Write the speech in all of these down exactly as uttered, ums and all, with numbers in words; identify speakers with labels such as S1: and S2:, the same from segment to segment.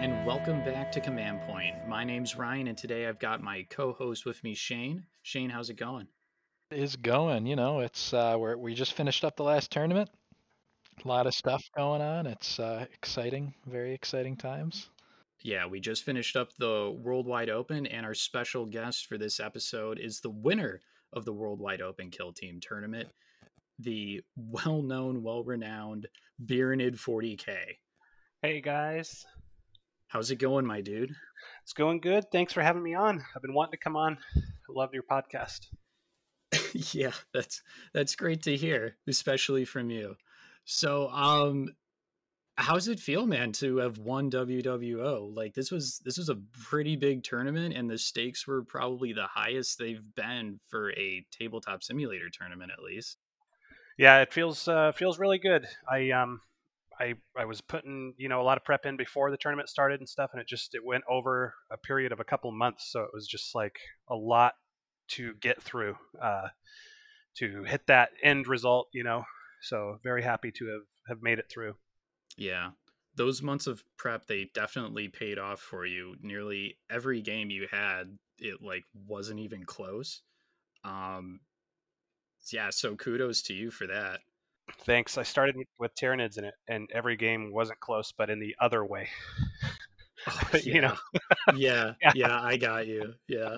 S1: and welcome back to Command Point. My name's Ryan, and today I've got my co-host with me, Shane. Shane, how's it going?
S2: Is going. You know, it's uh, we we just finished up the last tournament. A lot of stuff going on. It's uh, exciting, very exciting times.
S1: Yeah, we just finished up the Worldwide Open, and our special guest for this episode is the winner of the Worldwide Open Kill Team Tournament, the well-known, well-renowned Birinid forty K.
S3: Hey guys,
S1: How's it going, my dude?
S3: it's going good. Thanks for having me on. I've been wanting to come on. I love your podcast.
S1: Yeah, that's that's great to hear, especially from you. So, um, how's it feel, man, to have won W W O? Like this was this was a pretty big tournament, and the stakes were probably the highest they've been for a tabletop simulator tournament, at least.
S3: Yeah, it feels uh, feels really good. I um I I was putting you know a lot of prep in before the tournament started and stuff, and it just it went over a period of a couple months, so it was just like a lot to get through uh, to hit that end result. You know, so very happy to have have made it through.
S1: Yeah. Those months of prep, they definitely paid off for you. Nearly every game you had, it like wasn't even close. Um, yeah, so kudos to you for that.
S3: Thanks. I started with Tyranids in it, and every game wasn't close, but in the other way.
S1: Oh
S3: you know,
S1: yeah. Yeah,
S3: yeah.
S1: yeah, I got you. Yeah.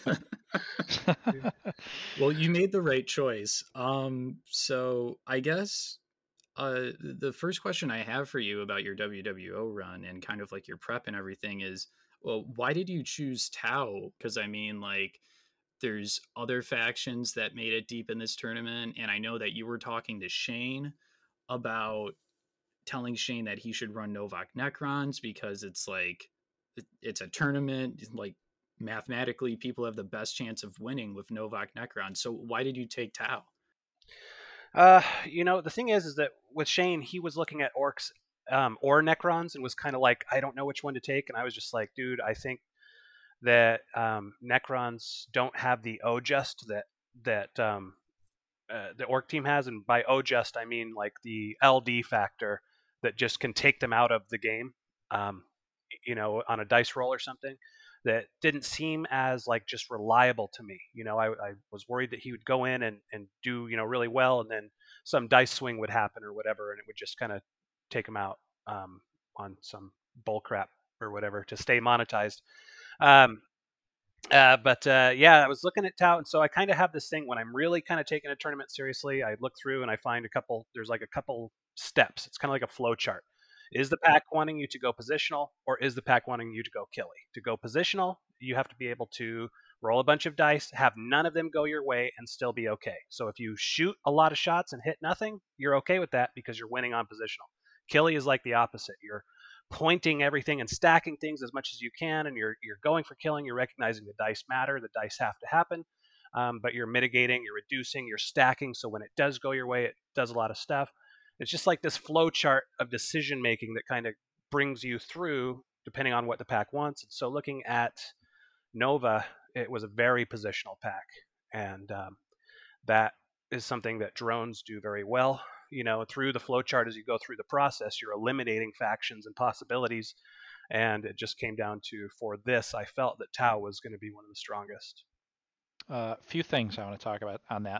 S1: Well, you made the right choice. Um, so I guess uh the first question I have for you about your W W O run and kind of like your prep and everything is, well, why did you choose Tau? Because I mean, like, there's other factions that made it deep in this tournament, and I know that you were talking to Shane about telling Shane that he should run Novak Necrons because it's like it's a tournament, like mathematically people have the best chance of winning with Novak Necron. So why did you take Tau?
S3: Uh, you know, the thing is, is that with Shane, he was looking at orcs um, or Necrons and was kind of like, I don't know which one to take. And I was just like, dude, I think that um, Necrons don't have the O just that that um, uh, the orc team has, and by O just I mean like the L D factor that just can take them out of the game. Um, you know, on a dice roll or something that didn't seem as like just reliable to me. You know, I, I was worried that he would go in and, and do, you know, really well, and then some dice swing would happen or whatever, and it would just kind of take him out um, on some bull crap or whatever to stay monetized. Um, uh, but uh, yeah, I was looking at Tout, and so I kind of have this thing when I'm really kind of taking a tournament seriously. I look through and I find a couple. There's like a couple steps. It's kind of like a flow chart. Is the pack wanting you to go positional, or is the pack wanting you to go killy? To go positional, you have to be able to roll a bunch of dice, have none of them go your way, and still be okay. So if you shoot a lot of shots and hit nothing, you're okay with that because you're winning on positional. Killy is like the opposite. You're pointing everything and stacking things as much as you can, and you're you're going for killing. You're recognizing the dice matter, the dice have to happen, um, but you're mitigating, you're reducing, you're stacking. So when it does go your way, it does a lot of stuff. It's just like this flow chart of decision making that kind of brings you through, depending on what the pack wants. And so looking at Nova, it was a very positional pack, and um, that is something that drones do very well. You know, through the flowchart, as you go through the process, you're eliminating factions and possibilities. And it just came down to, for this, I felt that Tau was going to be one of the strongest.
S2: A uh, few things I want to talk about on that.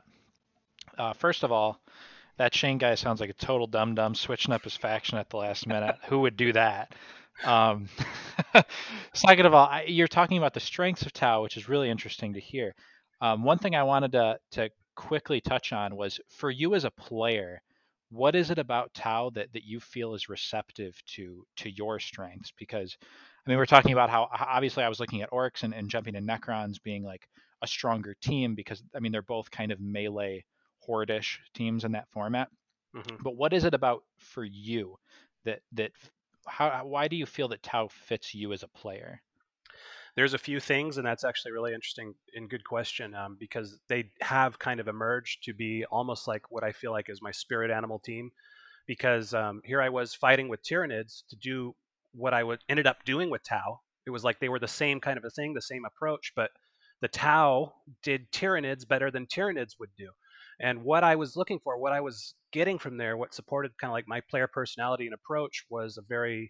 S2: Uh, first of all, that Shane guy sounds like a total dum dum switching up his faction at the last minute. Who would do that? Um, second of all, I, you're talking about the strengths of Tau, which is really interesting to hear. Um, one thing I wanted to to quickly touch on was for you as a player, what is it about Tau that that you feel is receptive to to your strengths? Because I mean, we're talking about how obviously I was looking at orcs and, and jumping to Necrons being like a stronger team because I mean they're both kind of melee horde-ish teams in that format.
S3: Mm-hmm.
S2: But what is it about for you that that how why do you feel that Tau fits you as a player?
S3: There's a few things, and that's actually really interesting and good question um, because they have kind of emerged to be almost like what I feel like is my spirit animal team. Because um, here I was fighting with Tyranids to do what I would ended up doing with Tau. It was like they were the same kind of a thing, the same approach, but the Tau did Tyranids better than Tyranids would do. And what I was looking for, what I was getting from there, what supported kind of like my player personality and approach was a very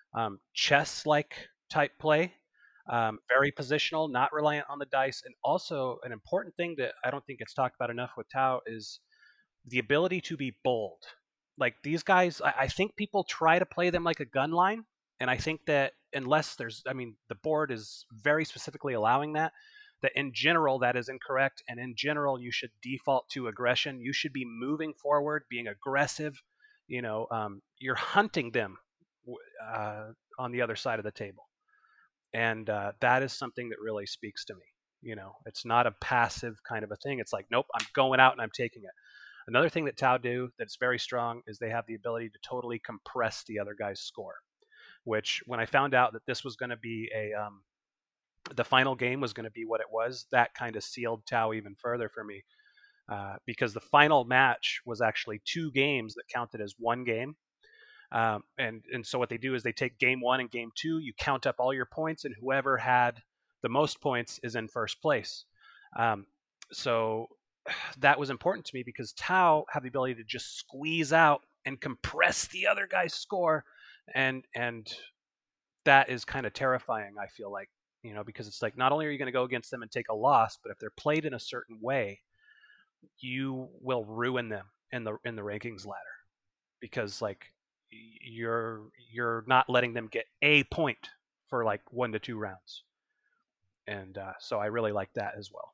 S3: um, chess-like type play, um, very positional, not reliant on the dice, and also an important thing that I don't think gets talked about enough with Tau is the ability to be bold. Like these guys, I, I think people try to play them like a gun line, and I think that unless there's, I mean, the board is very specifically allowing that, that in general that is incorrect, and in general you should default to aggression. You should be moving forward, being aggressive. You know, um, you're hunting them uh, on the other side of the table, and uh, that is something that really speaks to me. You know, it's not a passive kind of a thing. It's like, nope, I'm going out and I'm taking it. Another thing that Tau do that's very strong is they have the ability to totally compress the other guy's score, which when I found out that this was going to be a, um, the final game was going to be what it was, that kind of sealed Tau even further for me. Uh, because the final match was actually two games that counted as one game. Um, and, and so what they do is they take game one and game two, you count up all your points, and whoever had the most points is in first place. Um, so that was important to me because Tau have the ability to just squeeze out and compress the other guy's score, and and that is kind of terrifying, I feel like, you know, because it's like not only are you going to go against them and take a loss, but if they're played in a certain way, you will ruin them in the in the rankings ladder, because like you're you're not letting them get a point for like one to two rounds, and uh, so I really like that as well.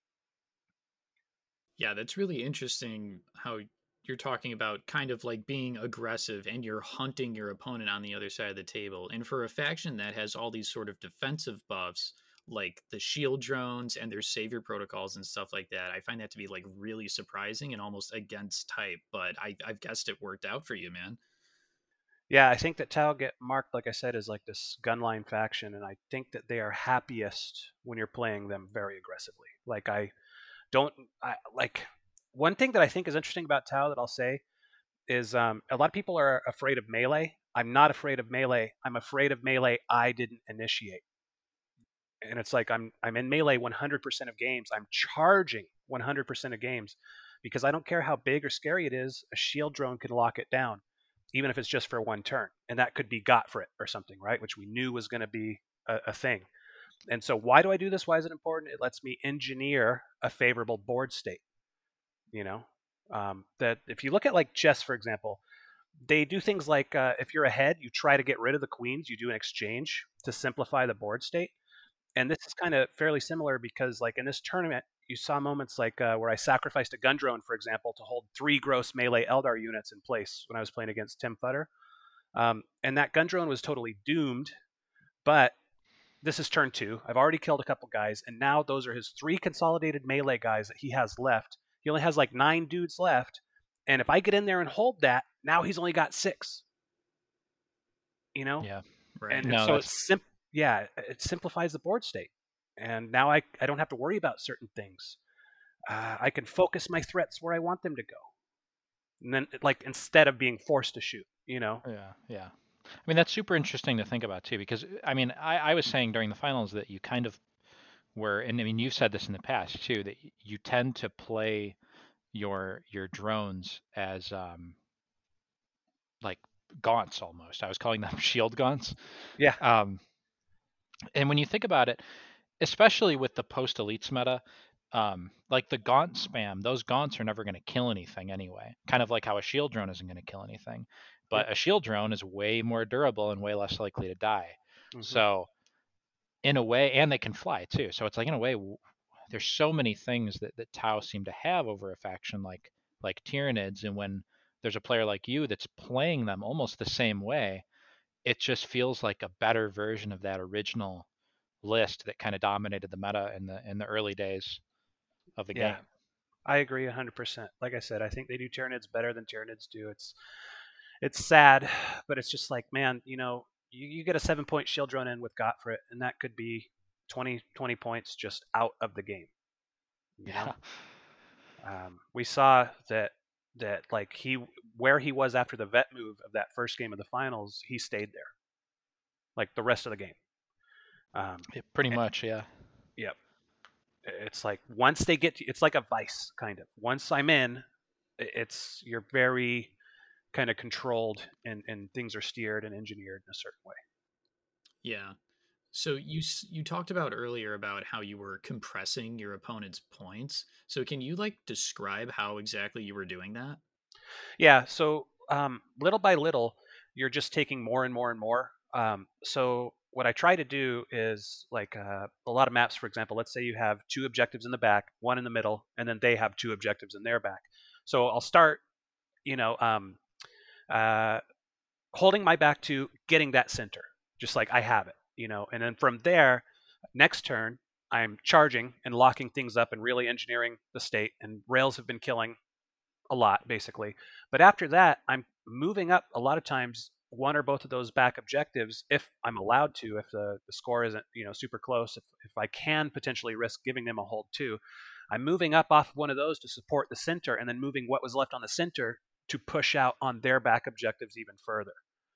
S1: Yeah, that's really interesting how you're talking about kind of like being aggressive and you're hunting your opponent on the other side of the table. And for a faction that has all these sort of defensive buffs, like the shield drones and their savior protocols and stuff like that, I find that to be like really surprising and almost against type. But I, I've guessed it worked out for you, man.
S3: Yeah, I think that Tau get marked, like I said, as like this gunline faction, and I think that they are happiest when you're playing them very aggressively. Like I don't I like one thing that I think is interesting about Tau that I'll say is um, a lot of people are afraid of melee. I'm not afraid of melee. I'm afraid of melee I didn't initiate. And it's like I'm I'm in melee one hundred percent of games. I'm charging one hundred percent of games because I don't care how big or scary it is. A shield drone can lock it down, even if it's just for one turn, and that could be Gottfried or something, right? Which we knew was going to be a, a thing. And so, why do I do this? Why is it important? It lets me engineer a favorable board state. You know, um, that if you look at like chess, for example, they do things like uh, if you're ahead, you try to get rid of the queens. You do an exchange to simplify the board state. And this is kind of fairly similar because, like in this tournament, you saw moments like uh, where I sacrificed a gun drone, for example, to hold three gross melee Eldar units in place when I was playing against Tim Futter. Um, and that gun drone was totally doomed, but this is turn two. I've already killed a couple guys, and now those are his three consolidated melee guys that he has left. He only has like nine dudes left, and if I get in there and hold that, now he's only got six. You know?
S2: Yeah.
S1: Right.
S3: And,
S2: No,
S3: and so
S2: that's
S3: it's sim- yeah, it simplifies the board state. And now I, I don't have to worry about certain things. Uh, I can focus my threats where I want them to go. And then, like, instead of being forced to shoot, you know?
S2: yeah, yeah. I mean, that's super interesting to think about too, because I mean, I, I was saying during the finals that you kind of were, and I mean, you've said this in the past too, that y- you tend to play your your drones as um like gaunts almost. I was calling them shield gaunts.
S3: Yeah.
S2: Um, and when you think about it, especially with the post elites meta, um, like the gaunt spam, those gaunts are never going to kill anything anyway. Kind of like how a shield drone isn't going to kill anything,
S3: Yep.
S2: but a shield drone is way more durable and way less likely to die.
S3: Mm-hmm.
S2: So in a way, and they can fly too. So it's like in a way, w- there's so many things that that Tau seem to have over a faction like like Tyranids, and when there's a player like you that's playing them almost the same way, it just feels like a better version of that original list that kind of dominated the meta in the in the early days of the
S3: Yeah.
S2: game.
S3: I agree one hundred percent. Like I said, I think they do Tyranids better than Tyranids do. It's it's sad, but it's just like, man, you know, you, you get a seven point shield drone in with Gottfried, and that could be twenty, twenty points just out of the game. You
S2: Yeah.
S3: know, um, we saw that that like he where he was after the vet move of that first game of the finals, he stayed there like the rest of the game. Um,
S2: Yeah, pretty
S3: and,
S2: much, yeah.
S3: yep. It's like once they get to, it's like a vice kind of. Once I'm in, it's you're very kind of controlled and, and things are steered and engineered in a certain way.
S1: Yeah. So you s- you talked about earlier about how you were compressing your opponent's points. So can you like describe how exactly you were doing that?
S3: Yeah. So um, little by little, you're just taking more and more and more. Um, so what I try to do is like uh, a lot of maps, for example, let's say you have two objectives in the back, one in the middle, and then they have two objectives in their back. So I'll start, you know, um, uh, holding my back to getting that center, just like I have it, you know, and then from there, next turn, I'm charging and locking things up and really engineering the state. And rails have been killing a lot, basically. But after that, I'm moving up a lot of times one or both of those back objectives if I'm allowed to, if the, the score isn't, you know, super close, if, if I can potentially risk giving them a hold too. I'm moving up off of one of those to support the center and then moving what was left on the center to push out on their back objectives even further.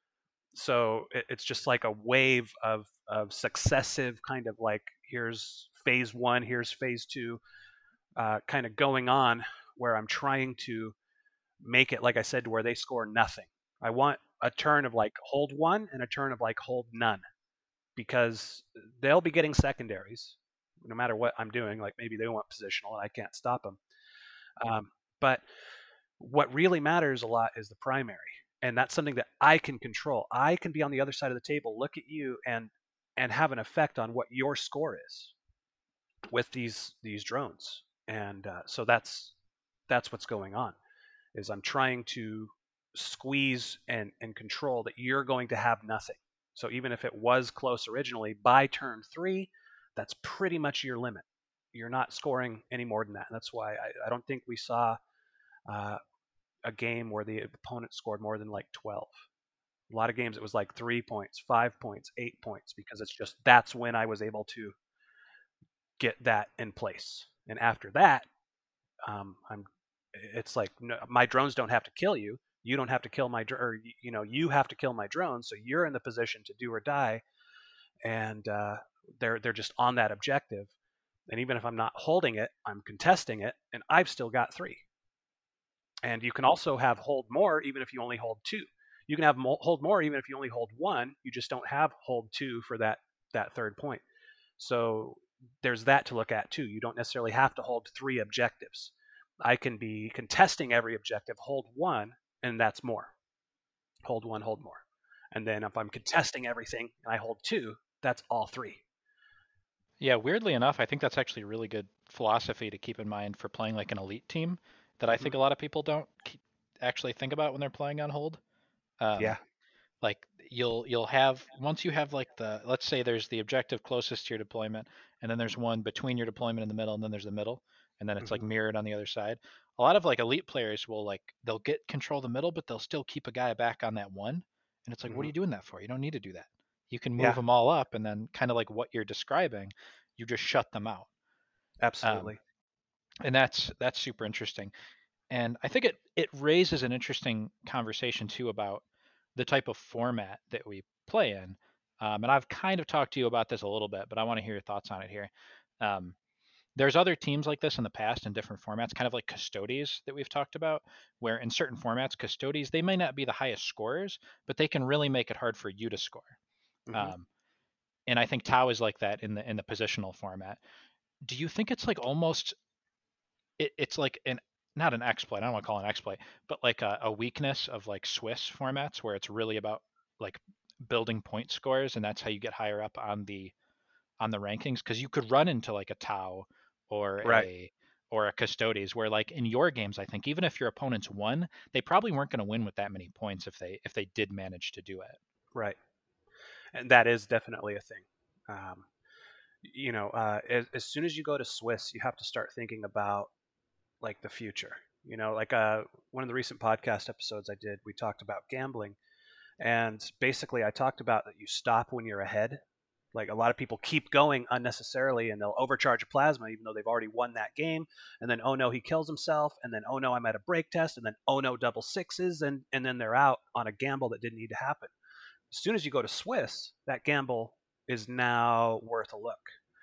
S3: So it, it's just like a wave of of successive kind of like here's phase one, here's phase two, uh, kind of going on where I'm trying to make it like I said to where they score nothing. I want a turn of like hold one and a turn of like hold none because they'll be getting secondaries no matter what I'm doing. Like maybe they want positional and I can't stop them. Um, but what really matters a lot is the primary. And that's something that I can control. I can be on the other side of the table, look at you, and and have an effect on what your score is with these these drones. And uh, so that's that's what's going on. Is I'm trying to squeeze and and control that you're going to have nothing. So even if it was close originally, by turn three, that's pretty much your limit. You're not scoring any more than that. And that's why I, I don't think we saw uh, a game where the opponent scored more than like twelve. A lot of games it was like three points, five points, eight points, because it's just that's when I was able to get that in place. And after that, um, I'm it's like no, my drones don't have to kill you. You don't have to kill my or you know you have to kill my drones. So you're in the position to do or die, and uh, they're they're just on that objective. And even if I'm not holding it, I'm contesting it, and I've still got three. And you can also have hold more even if you only hold two. You can have hold more even if you only hold one. You just don't have hold two for that that third point. So there's that to look at too. You don't necessarily have to hold three objectives. I can be contesting every objective, hold one, and that's more. Hold one, hold more. And then if I'm contesting everything and I hold two, that's all three.
S2: Yeah, weirdly enough, I think that's actually a really good philosophy to keep in mind for playing like an elite team that I
S3: Mm-hmm.
S2: think a lot of people don't keep, actually think about when they're playing on hold. Um,
S3: Yeah.
S2: like you'll you'll have once you have like the let's say there's the objective closest to your deployment, and then there's one between your deployment and the middle, and then there's the middle, and then it's like
S3: Mm-hmm.
S2: mirrored on the other side. A lot of like elite players will like they'll get control of the middle, but they'll still keep a guy back on that one, and it's like, what are
S3: Mm-hmm.
S2: you doing that for? You don't need to do that. You can move
S3: Yeah,
S2: them all up, and then kind of like what you're describing, you just shut them out. Um,
S3: absolutely.
S2: and that's that's super interesting. And I think it it raises an interesting conversation too about the type of format that we play in. Um, and I've kind of talked to you about this a little bit, but I want to hear your thoughts on it here. Um, there's other teams like this in the past in different formats, kind of like Custodes that we've talked about, where in certain formats, Custodes, they may not be the highest scorers, but they can really make it hard for you to score.
S3: Mm-hmm.
S2: Um, and I think Tau is like that in the in the positional format. Do you think it's like almost it, it's like an not an exploit. I don't want to call it an exploit, but like a, a weakness of like Swiss formats where it's really about like building point scores, and that's how you get higher up on the on the rankings. Because you could run into like a Tau or
S3: Right.
S2: a or a Custodes where like in your games, I think even if your opponents won, they probably weren't going to win with that many points if they if they did manage to do it.
S3: Right. And that is definitely a thing. Um, you know, uh, as, as soon as you go to Swiss, you have to start thinking about like the future. You know, like uh, one of the recent podcast episodes I did, we talked about gambling, and basically I talked about that you stop when you're ahead. Like a lot of people keep going unnecessarily, and they'll overcharge a plasma even though they've already won that game. And then oh no, he kills himself. And then oh no, I'm at a break test. And then oh no, double sixes, and and then they're out on a gamble that didn't need to happen. As soon as you go to Swiss, that gamble is now worth a look,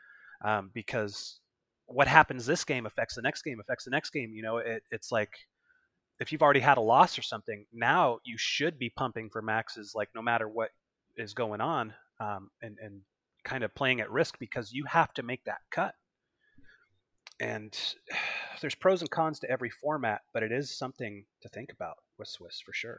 S3: um, because what happens this game affects the next game, affects the next game. You know, it, it's like if you've already had a loss or something, now you should be pumping for maxes, like no matter what is going on, um, and and kind of playing at risk because you have to make that cut. And there's pros and cons to every format, but it is something to think about with Swiss for sure.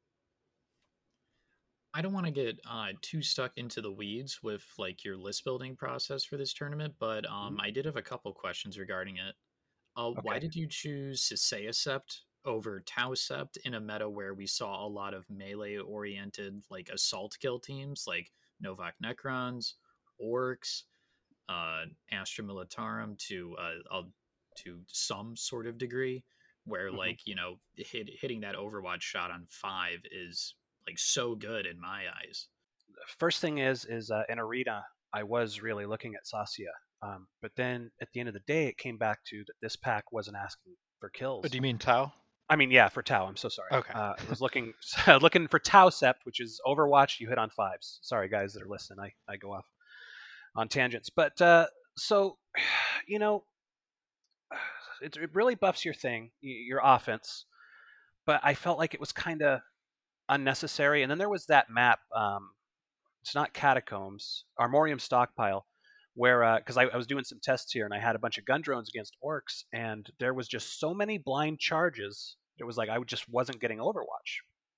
S1: I don't want to get uh, too stuck into the weeds with like your list building process for this tournament, but um,
S3: Mhm.
S1: I did have a couple questions regarding it. Uh, why
S3: Okay.
S1: did you choose Siseisept over Tausept in a meta where we saw a lot of melee-oriented like assault kill teams like Novak Necrons, Orcs, uh, Astra Militarum to uh, uh, to some sort of degree, where
S3: hmm
S1: like you know hit, hitting that Overwatch shot on five is like so good in my eyes.
S3: First thing is, is uh, in Arena, I was really looking at Sasia. Um, but then at the end of the day, it came back to that this pack wasn't asking for
S2: Oh, do
S3: kills.
S2: you mean Tau?
S3: I mean, yeah, for Tau. I'm so sorry.
S2: Okay.
S3: Uh, I was looking looking for Tau Sept, which is Overwatch. You hit on fives. Sorry, guys that are listening. I, I go off on tangents. But uh, so, you know, it, it really buffs your thing, your offense. But I felt like it was kind of unnecessary. And then there was that map. Um, it's not Catacombs, Armorium Stockpile, where because uh, I, I was doing some tests here and I had a bunch of gun drones against orcs, and there was just so many blind charges. It was like I just wasn't getting Overwatch.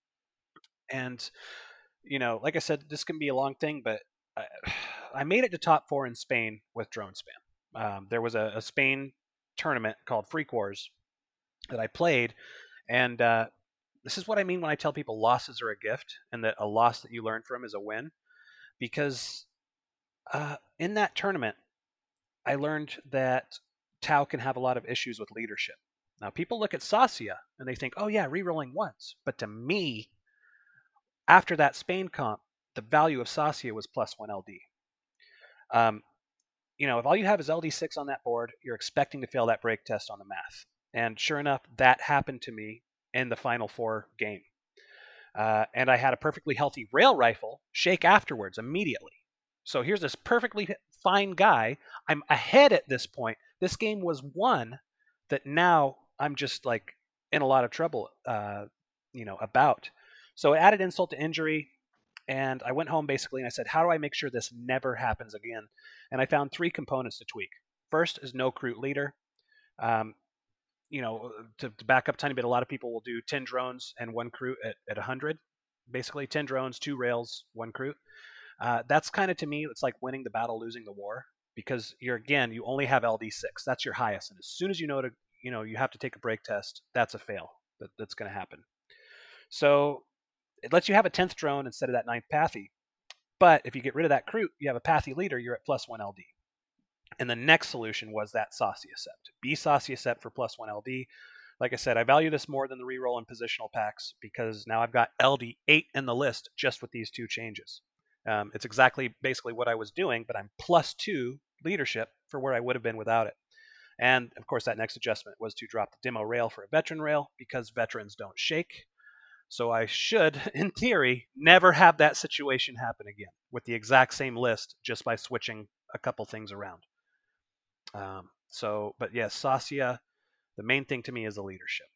S3: And you know, like I said, this can be a long thing, but I, I made it to top four in Spain with drone spam. Um, there was a, a Spain tournament called Freak Wars that I played, and uh, this is what I mean when I tell people losses are a gift, and that a loss that you learn from is a win. Because uh, in that tournament, I learned that Tau can have a lot of issues with leadership. Now, people look at Sasia and they think, oh, yeah, rerolling once. But to me, after that Spain comp, the value of Sasia was plus one L D. Um, you know, if all you have is L D six on that board, you're expecting to fail that break test on the math. And sure enough, that happened to me in the final four game. Uh, and I had a perfectly healthy rail rifle shake afterwards immediately. So here's this perfectly fine guy. I'm ahead at this point. This game was won that now I'm just like in a lot of trouble, uh, you know, about. So it added insult to injury. And I went home basically and I said, how do I make sure this never happens again? And I found three components to tweak. First is no Kroot leader. Um, you know, to, to back up a tiny bit, a lot of people will do ten drones and one Kroot at, at one hundred. Basically, ten drones, two rails, one Kroot. Uh, that's kind of, to me, it's like winning the battle, losing the war, because you're, again, you only have L D six. That's your highest. And as soon as you know to, you know, you have to take a break test, that's a fail. That, that's going to happen. So it lets you have a tenth drone instead of that ninth Pathy. But if you get rid of that Kroot, you have a Pathy leader, you're at plus one L D. And the next solution was that Sasia Sept. Be Sasia Sept for plus one L D. Like I said, I value this more than the reroll and positional packs because now I've got L D eight in the list just with these two changes. Um, it's exactly basically what I was doing, but I'm plus two leadership for where I would have been without it. And of course, that next adjustment was to drop the demo rail for a veteran rail because veterans don't shake. So I should, in theory, never have that situation happen again with the exact same list just by switching a couple things around. Um, so, but yes, Sasia, the main thing to me is the leadership.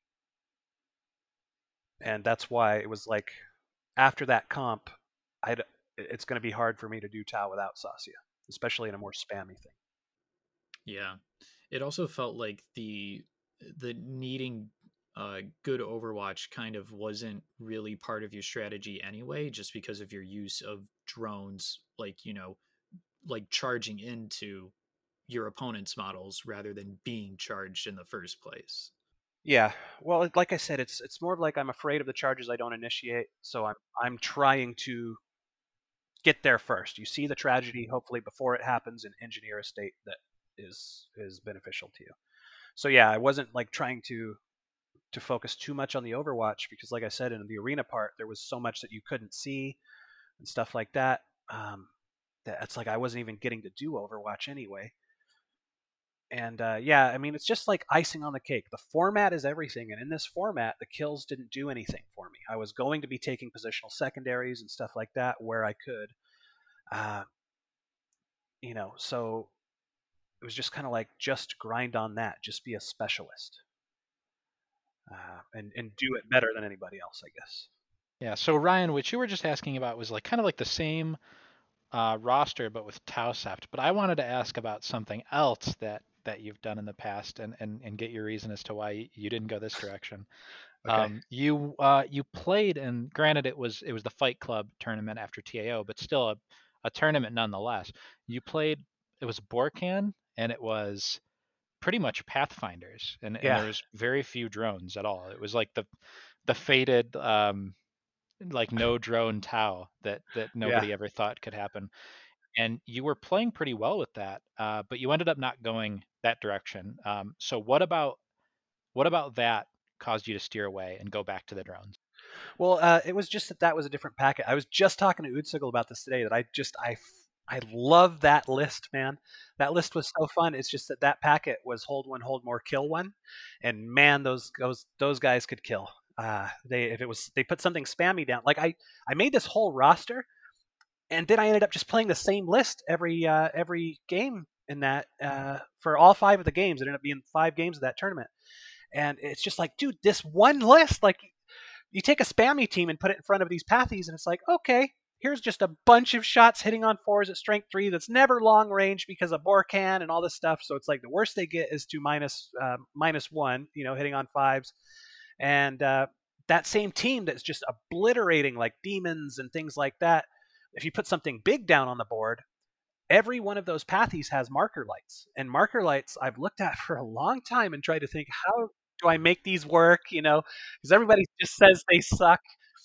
S3: And that's why it was like, after that comp, I'd, it's going to be hard for me to do Tau without Sasia, especially in a more spammy thing.
S1: Yeah, it also felt like the the needing uh, good Overwatch kind of wasn't really part of your strategy anyway, just because of your use of drones, like you know, like charging into your opponent's models rather than being charged in the first place.
S3: Yeah, well, like I said, it's it's more of like I'm afraid of the charges I don't initiate, so I'm I'm trying to get there first. You see the tragedy, hopefully, before it happens, and engineer a state that is is beneficial to you. So yeah, I wasn't like trying to to focus too much on the Overwatch because, like I said, in the arena part, there was so much that you couldn't see and stuff like that. Um, that it's like I wasn't even getting to do Overwatch anyway. And uh, yeah, I mean, it's just like icing on the cake. The format is everything, and in this format, the kills didn't do anything for me. I was going to be taking positional secondaries and stuff like that where I could, uh, you know. So it was just kind of like just grind on that, just be a specialist. uh, and and do it better than anybody else, I guess.
S2: Yeah. So Ryan, what you were just asking about was like kind of like the same uh, roster, but with Tau Sept. But I wanted to ask about something else that that you've done in the past, and and and get your reason as to why you didn't go this direction.
S3: Okay.
S2: Um, you uh, you played, and granted, it was it was the Fight Club tournament after T A O, but still a, a tournament nonetheless. You played. It was Borkan, and it was pretty much Pathfinders, and and
S3: Yeah.
S2: there was very few drones at all. It was like the the fated um, like no drone Tau that that
S3: Yeah.
S2: nobody ever thought could happen. And you were playing pretty well with that, uh, but you ended up not going that direction. Um, so what about what about that caused you to steer away and go back to the drones?
S3: Well, uh, it was just that that was a different packet. I was just talking to Udsigal about this today. That I just I I love that list, man. That list was so fun. It's just that that packet was hold one, hold more, kill one, and man, those those those guys could kill. Uh, they if it was they put something spammy down. Like I I made this whole roster, and then I ended up just playing the same list every uh, every game in that uh, for all five of the games. It ended up being five games of that tournament, and it's just like, dude, this one list, like you take a spammy team and put it in front of these pathies, and it's like, okay, here's just a bunch of shots hitting on fours at strength three that's never long range because of Borkan and all this stuff. So it's like the worst they get is to minus uh, minus one, you know, hitting on fives, and uh, that same team that's just obliterating like demons and things like that. If you put something big down on the board, every one of those pathies has marker lights, and marker lights I've looked at for a long time and tried to think, how do I make these work? You know, because everybody just says they suck.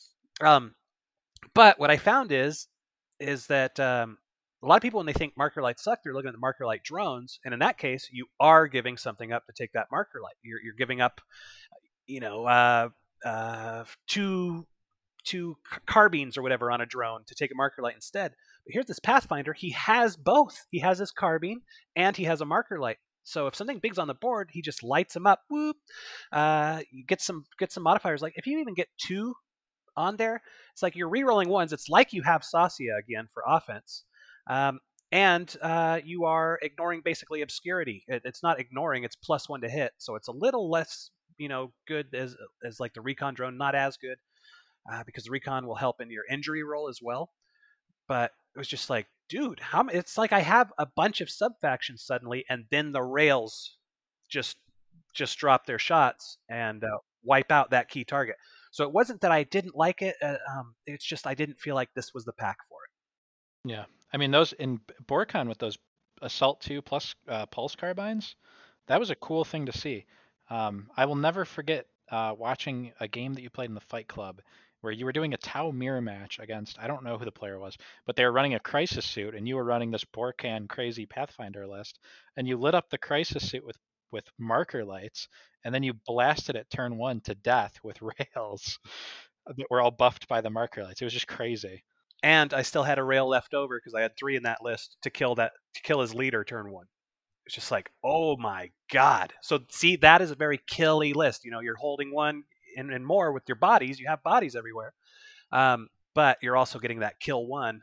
S3: Um, but what I found is is that um, a lot of people, when they think marker lights suck, they're looking at the marker light drones, and in that case, you are giving something up to take that marker light. You're, you're giving up, you know, uh, uh, two two carbines or whatever on a drone to take a marker light instead. But here's this Pathfinder. He has both. He has his carbine and he has a marker light. So if something big's on the board, he just lights them up. Whoop! Uh, you get some get some modifiers. Like if you even get two on there, it's like you're re-rolling ones. It's like you have Sasia again for offense, um, and uh, you are ignoring basically obscurity. It, it's not ignoring; it's plus one to hit. So it's a little less, you know, good as as like the recon drone. Not as good uh, because the recon will help in your injury roll as well. But it was just like, dude, how? It's like I have a bunch of sub factions suddenly, and then the rails just just drop their shots and uh, wipe out that key target. So it wasn't that I didn't like it. Uh, um, it's just I didn't feel like this was the pack for it.
S2: Yeah, I mean those in Borkan with those Assault two plus uh, pulse carbines, that was a cool thing to see. Um, I will never forget uh, watching a game that you played in the Fight Club where you were doing a Tau mirror match against, I don't know who the player was, but they were running a crisis suit and you were running this Borkan crazy Pathfinder list, and you lit up the crisis suit with with marker lights, and then you blasted it turn one to death with rails that were all buffed by the marker lights. It was just crazy.
S3: And I still had a rail left over because I had three in that list to kill that to kill his leader turn one. It's just like, oh my god. So see, that is a very killy list. You know, you're holding one and, and more with your bodies. You have bodies everywhere. Um, but you're also getting that kill one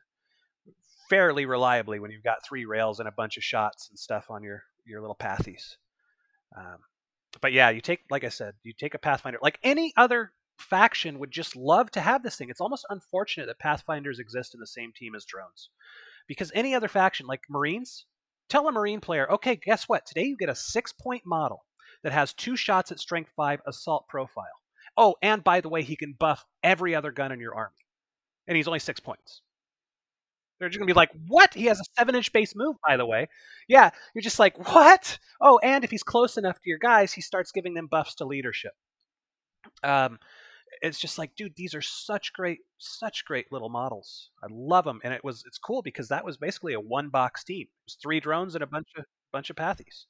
S3: fairly reliably when you've got three rails and a bunch of shots and stuff on your your little pathies. Um, but yeah, you take, like I said, you take a Pathfinder. Like any other faction would just love to have this thing. It's almost unfortunate that Pathfinders exist in the same team as drones, because any other faction, like Marines, tell a Marine player, okay, guess what? Today you get a six-point model that has two shots at strength five assault profile. Oh, and by the way, he can buff every other gun in your army, and he's only six points. They're just gonna be like, what? He has a seven-inch base move, by the way. Yeah, you're just like, what? Oh, and if he's close enough to your guys, he starts giving them buffs to leadership. Um, it's just like, dude, these are such great, such great little models. I love them, and it was it's cool because that was basically a one-box team. It was three drones and a bunch of bunch of pathies.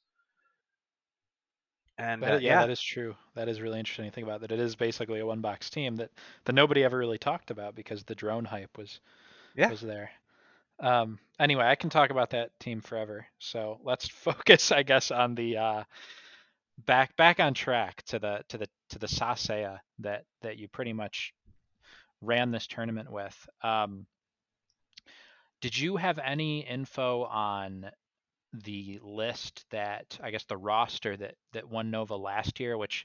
S3: And uh,
S2: That, yeah,
S3: yeah,
S2: that is true. That is really interesting to think about. That it is basically a one box team that that nobody ever really talked about because the drone hype was
S3: yeah,
S2: was there. Um, anyway, I can talk about that team forever. So let's focus, I guess, on the uh, back back on track to the to the to the Sasea that that you pretty much ran this tournament with. Um, did you have any info on the list that, I guess, the roster that that won Nova last year, which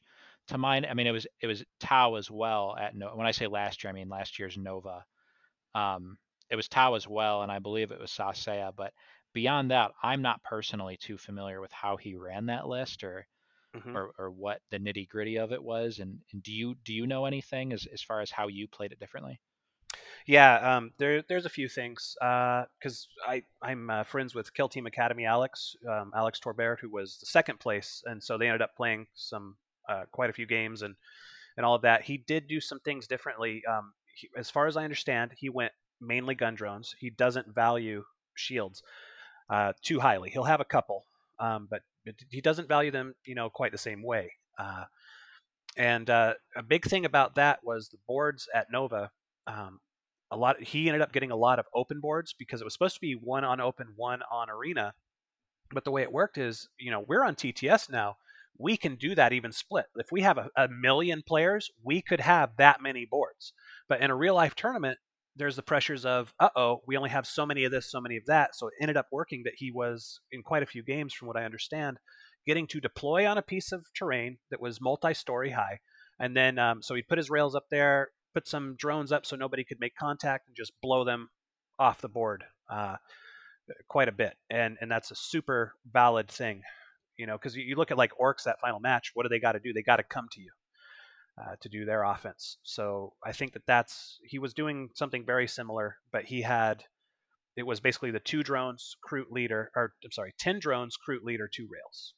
S2: to mine, I mean, it was it was Tau as well at no. When I say last year, I mean last year's Nova. Um, it was Tau as well, and I believe it was Sasea. But beyond that, I'm not personally too familiar with how he ran that list or
S3: hmm
S2: or, or what the nitty gritty of it was. And, and do you do you know anything as as far as how you played it differently?
S3: Yeah, um, there there's a few things because I I'm uh, friends with Kill Team Academy Alex um, Alex Torbert, who was the second place, and so they ended up playing some uh, quite a few games and and all of that. He did do some things differently. Um, he, as far as I understand, he went mainly gun drones. He doesn't value shields uh, too highly. He'll have a couple, um, but he doesn't value them, you know, quite the same way. Uh, and uh, a big thing about that was the boards at Nova. Um, a lot. He ended up getting a lot of open boards because it was supposed to be one on open, one on arena. But the way it worked is, you know, we're on T T S now. We can do that even split. If we have a, a million players, we could have that many boards. But in a real life tournament, there's the pressures of, uh oh, we only have so many of this, so many of that. So it ended up working that he was in quite a few games, from what I understand, getting to deploy on a piece of terrain that was multi-story high, and then um, so he'd put his rails up there, put some drones up so nobody could make contact, and just blow them off the board. Uh, quite a bit, and and that's a super valid thing, you know, because you, you look at like Orcs, that final match. What do they got to do? They got to come to you uh, to do their offense. So I think that that's he was doing something very similar, but he had it was basically the two drones, crew leader, or I'm sorry, ten drones, crew leader, two rails.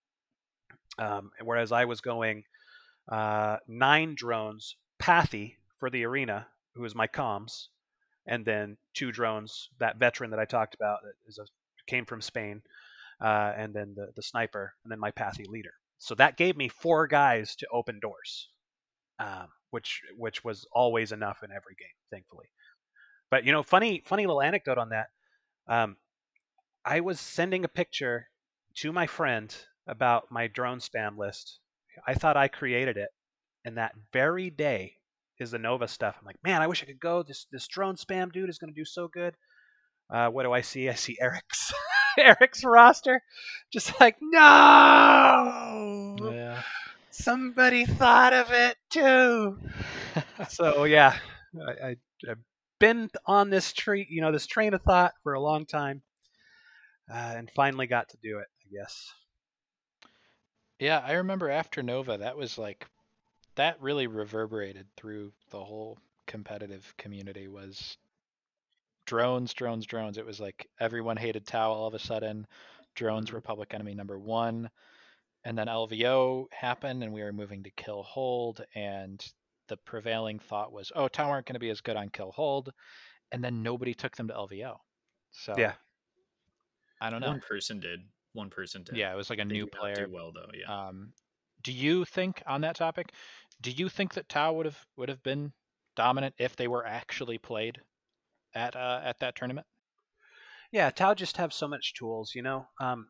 S3: Um, whereas I was going uh, nine drones, Pathy for the arena, who is my comms, and then two drones, that veteran that I talked about that is a, came from Spain, uh, and then the, the sniper, and then my Pathy leader. So that gave me four guys to open doors, um, which which was always enough in every game, thankfully. But you know, funny funny little anecdote on that. Um, I was sending a picture to my friend about my drone spam list. I thought I created it, and that very day is the Nova stuff. I'm like, man, I wish I could go. This this drone spam dude is going to do so good. Uh, what do I see? I see Eric's Eric's roster. Just like, no,
S2: Yeah.
S3: somebody thought of it too. So yeah, I, I, I've been on this tree, you know, this train of thought for a long time, uh, and finally got to do it, I guess.
S2: Yeah, I remember after Nova, that was like that really reverberated through the whole competitive community was drones, drones, drones. It was like everyone hated Tau all of a sudden. Drones
S3: hmm
S2: were public enemy number one. And then L V O happened and we were moving to kill hold. And the prevailing thought was, oh, Tau aren't going to be as good on kill hold. And then nobody took them to L V O.
S3: Yeah.
S2: So I don't know.
S1: One person did. One person did.
S2: Yeah, it was like a
S1: They
S2: new
S1: did not
S2: player.
S1: do well though. Yeah.
S2: Um, do you think on that topic, do you think that Tau would have would have been dominant if they were actually played at uh, at that tournament?
S3: Yeah, Tau just have so much tools, you know. Um,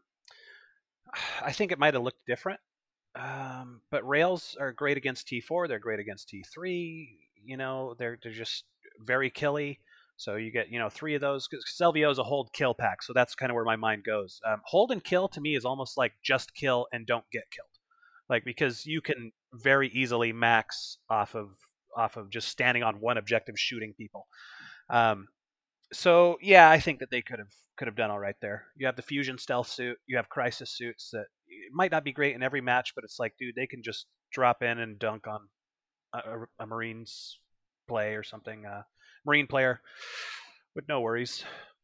S3: I think it might have looked different. Um, but Rails are great against T four. They're great against T three. You know, they're they're just very killy. So you get you know three of those because L V O is a hold kill pack. So that's kind of where my mind goes. Um, hold and kill to me is almost like just kill and don't get killed. Like because you can very easily max off of off of just standing on one objective shooting people. Um, so yeah, I think that they could have could have done all right there. You have the fusion stealth suit, you have crisis suits that it might not be great in every match, but it's like, dude, they can just drop in and dunk on a, a Marines play or something, uh, Marine player with no worries.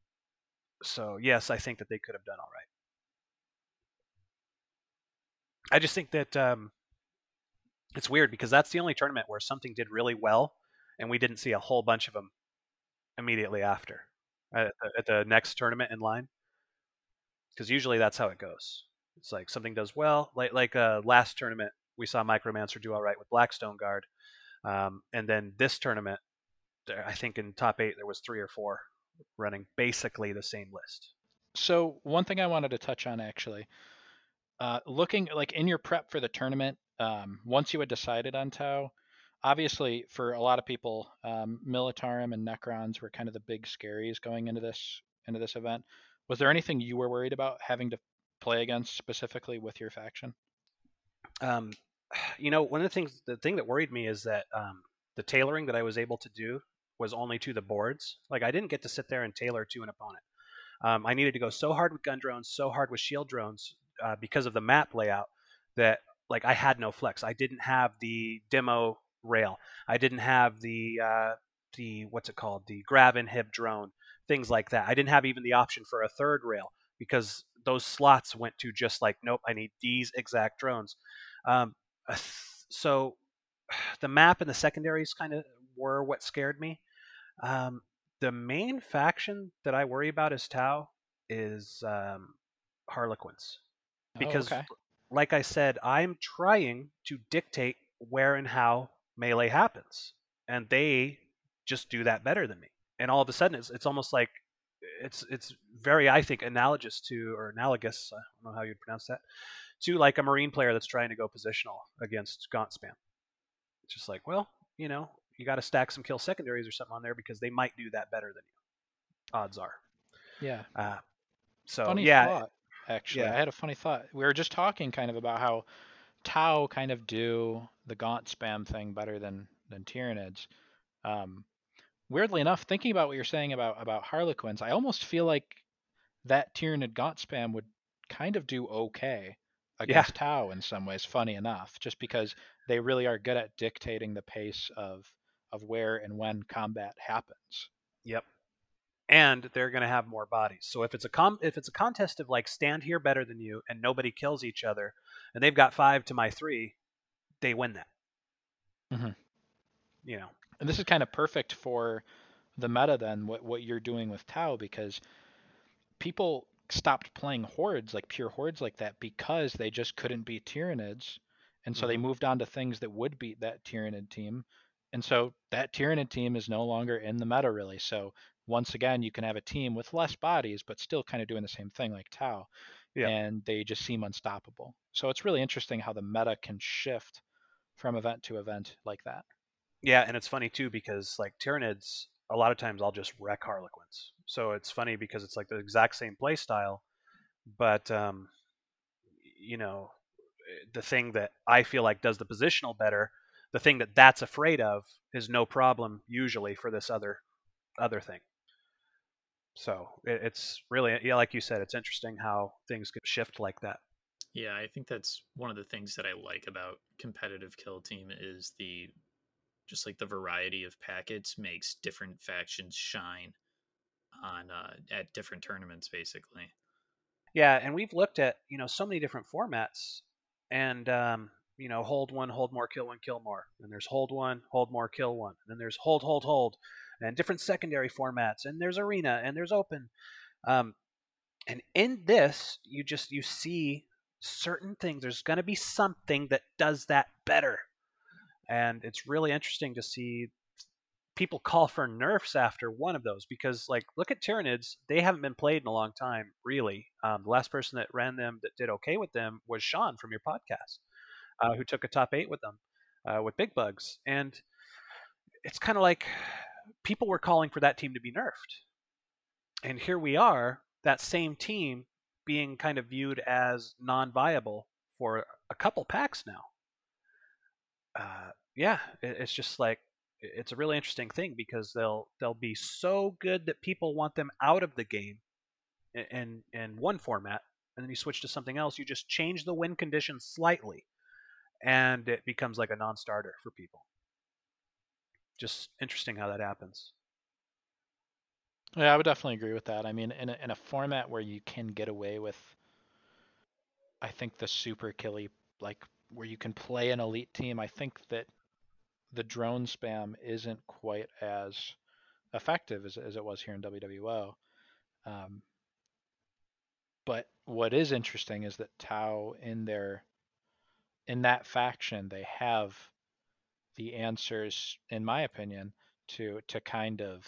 S3: So yes, I think that they could have done all right. I just think that um, it's weird because that's the only tournament where something did really well, and we didn't see a whole bunch of them immediately after at the, at the next tournament in line. Because usually that's how it goes. It's like something does well, like like uh, last tournament we saw Micromancer do all right with Blackstone Guard, um, and then this tournament, I think in top eight there was three or four running basically the same list.
S2: So one thing I wanted to touch on actually, uh, looking like in your prep for the tournament, um, once you had decided on Tau, obviously for a lot of people, um, Militarum and Necrons were kind of the big scaries going into this into this event. Was there anything you were worried about having to play against specifically with your faction?
S3: Um, you know, one of the things, the thing that worried me is that um, the tailoring that I was able to do was only to the boards. Like I didn't get to sit there and tailor to an opponent. Um, I needed to go so hard with gun drones, so hard with shield drones uh, because of the map layout that like I had no flex. I didn't have the demo rail. I didn't have the uh, the what's it called, the grav inhib drone, things like that. I didn't have even the option for a third rail because those slots went to just like nope. I need these exact drones. Um, so the map and the secondaries kind of were what scared me. Um, the main faction that I worry about as Tau is um, Harlequins.
S2: Oh,
S3: Because,
S2: okay.
S3: like I said, I'm trying to dictate where and how melee happens. And they just do that better than me. And all of a sudden, it's, it's almost like it's it's very, I think, analogous to, or analogous, I don't know how you'd pronounce that, to like a Marine player that's trying to go positional against Gaunt Spam. It's just like, well, you know, you got to stack some kill secondaries or something on there because they might do that better than you. Odds are.
S2: Yeah.
S3: Uh, so
S2: Funny
S3: yeah,
S2: thought, actually.
S3: yeah,
S2: I had a funny thought. We were just talking kind of about how Tau kind of do the Gaunt spam thing better than than Tyranids. Um, weirdly enough, thinking about what you're saying about about Harlequins, I almost feel like that Tyranid Gaunt spam would kind of do okay
S3: yeah,
S2: against Tau in some ways. Funny enough, just because they really are good at dictating the pace of of where and when combat happens.
S3: yep. And they're going to have more bodies. So if it's a com- if it's a contest of like stand here better than you and nobody kills each other, and they've got five to my three, they win that.
S2: Mm-hmm.
S3: You know.
S2: And this is kind of perfect for the meta then, what what you're doing with Tau, because people stopped playing hordes, like pure hordes like that, because they just couldn't beat Tyranids. And so they
S3: Mm-hmm.
S2: moved on to things that would beat that Tyranid team. And so that Tyranid team is no longer in the meta really. So once again, you can have a team with less bodies, but still kind of doing the same thing like Tau.
S3: Yep.
S2: And they just seem unstoppable. So it's really interesting how the meta can shift from event to event like that.
S3: Yeah, and it's funny too because like Tyranids, a lot of times I'll just wreck Harlequins. So it's funny because it's like the exact same play style, but um, you know, the thing that I feel like does the positional better, the thing that that's afraid of is no problem usually for this other other thing. So it, it's really, yeah, like you said, it's interesting how things could shift like that.
S1: Yeah, I think that's one of the things that I like about competitive kill team is the just like the variety of packets makes different factions shine on uh, at different tournaments basically.
S3: Yeah, and we've looked at you know so many different formats, and um, you know hold one, hold more, kill one, kill more. And there's hold one, hold more, kill one. And then there's hold, hold, hold, and different secondary formats. And there's arena, and there's open. Um, and in this, you just you see certain things. There's going to be something that does that better, and it's really interesting to see people call for nerfs after one of those because like look at Tyranids, they haven't been played in a long time really. Um, the last person that ran them that did okay with them was Sean from your podcast, uh, who took a top eight with them uh, with big bugs. And it's kind of like people were calling for that team to be nerfed, and here we are, that same team being kind of viewed as non-viable for a couple packs now. uh, yeah, it, it's just like it's a really interesting thing because they'll they'll be so good that people want them out of the game in in, in one format, and then you switch to something else. You just change the win conditions slightly, and it becomes like a non-starter for people. Just interesting how that happens.
S2: Yeah, I would definitely agree with that. I mean, in a, in a format where you can get away with, I think the super killy, like where you can play an elite team, I think that the drone spam isn't quite as effective as, as it was here in W W O. Um, but what is interesting is that Tau in their in that faction they have the answers, in my opinion, to to kind of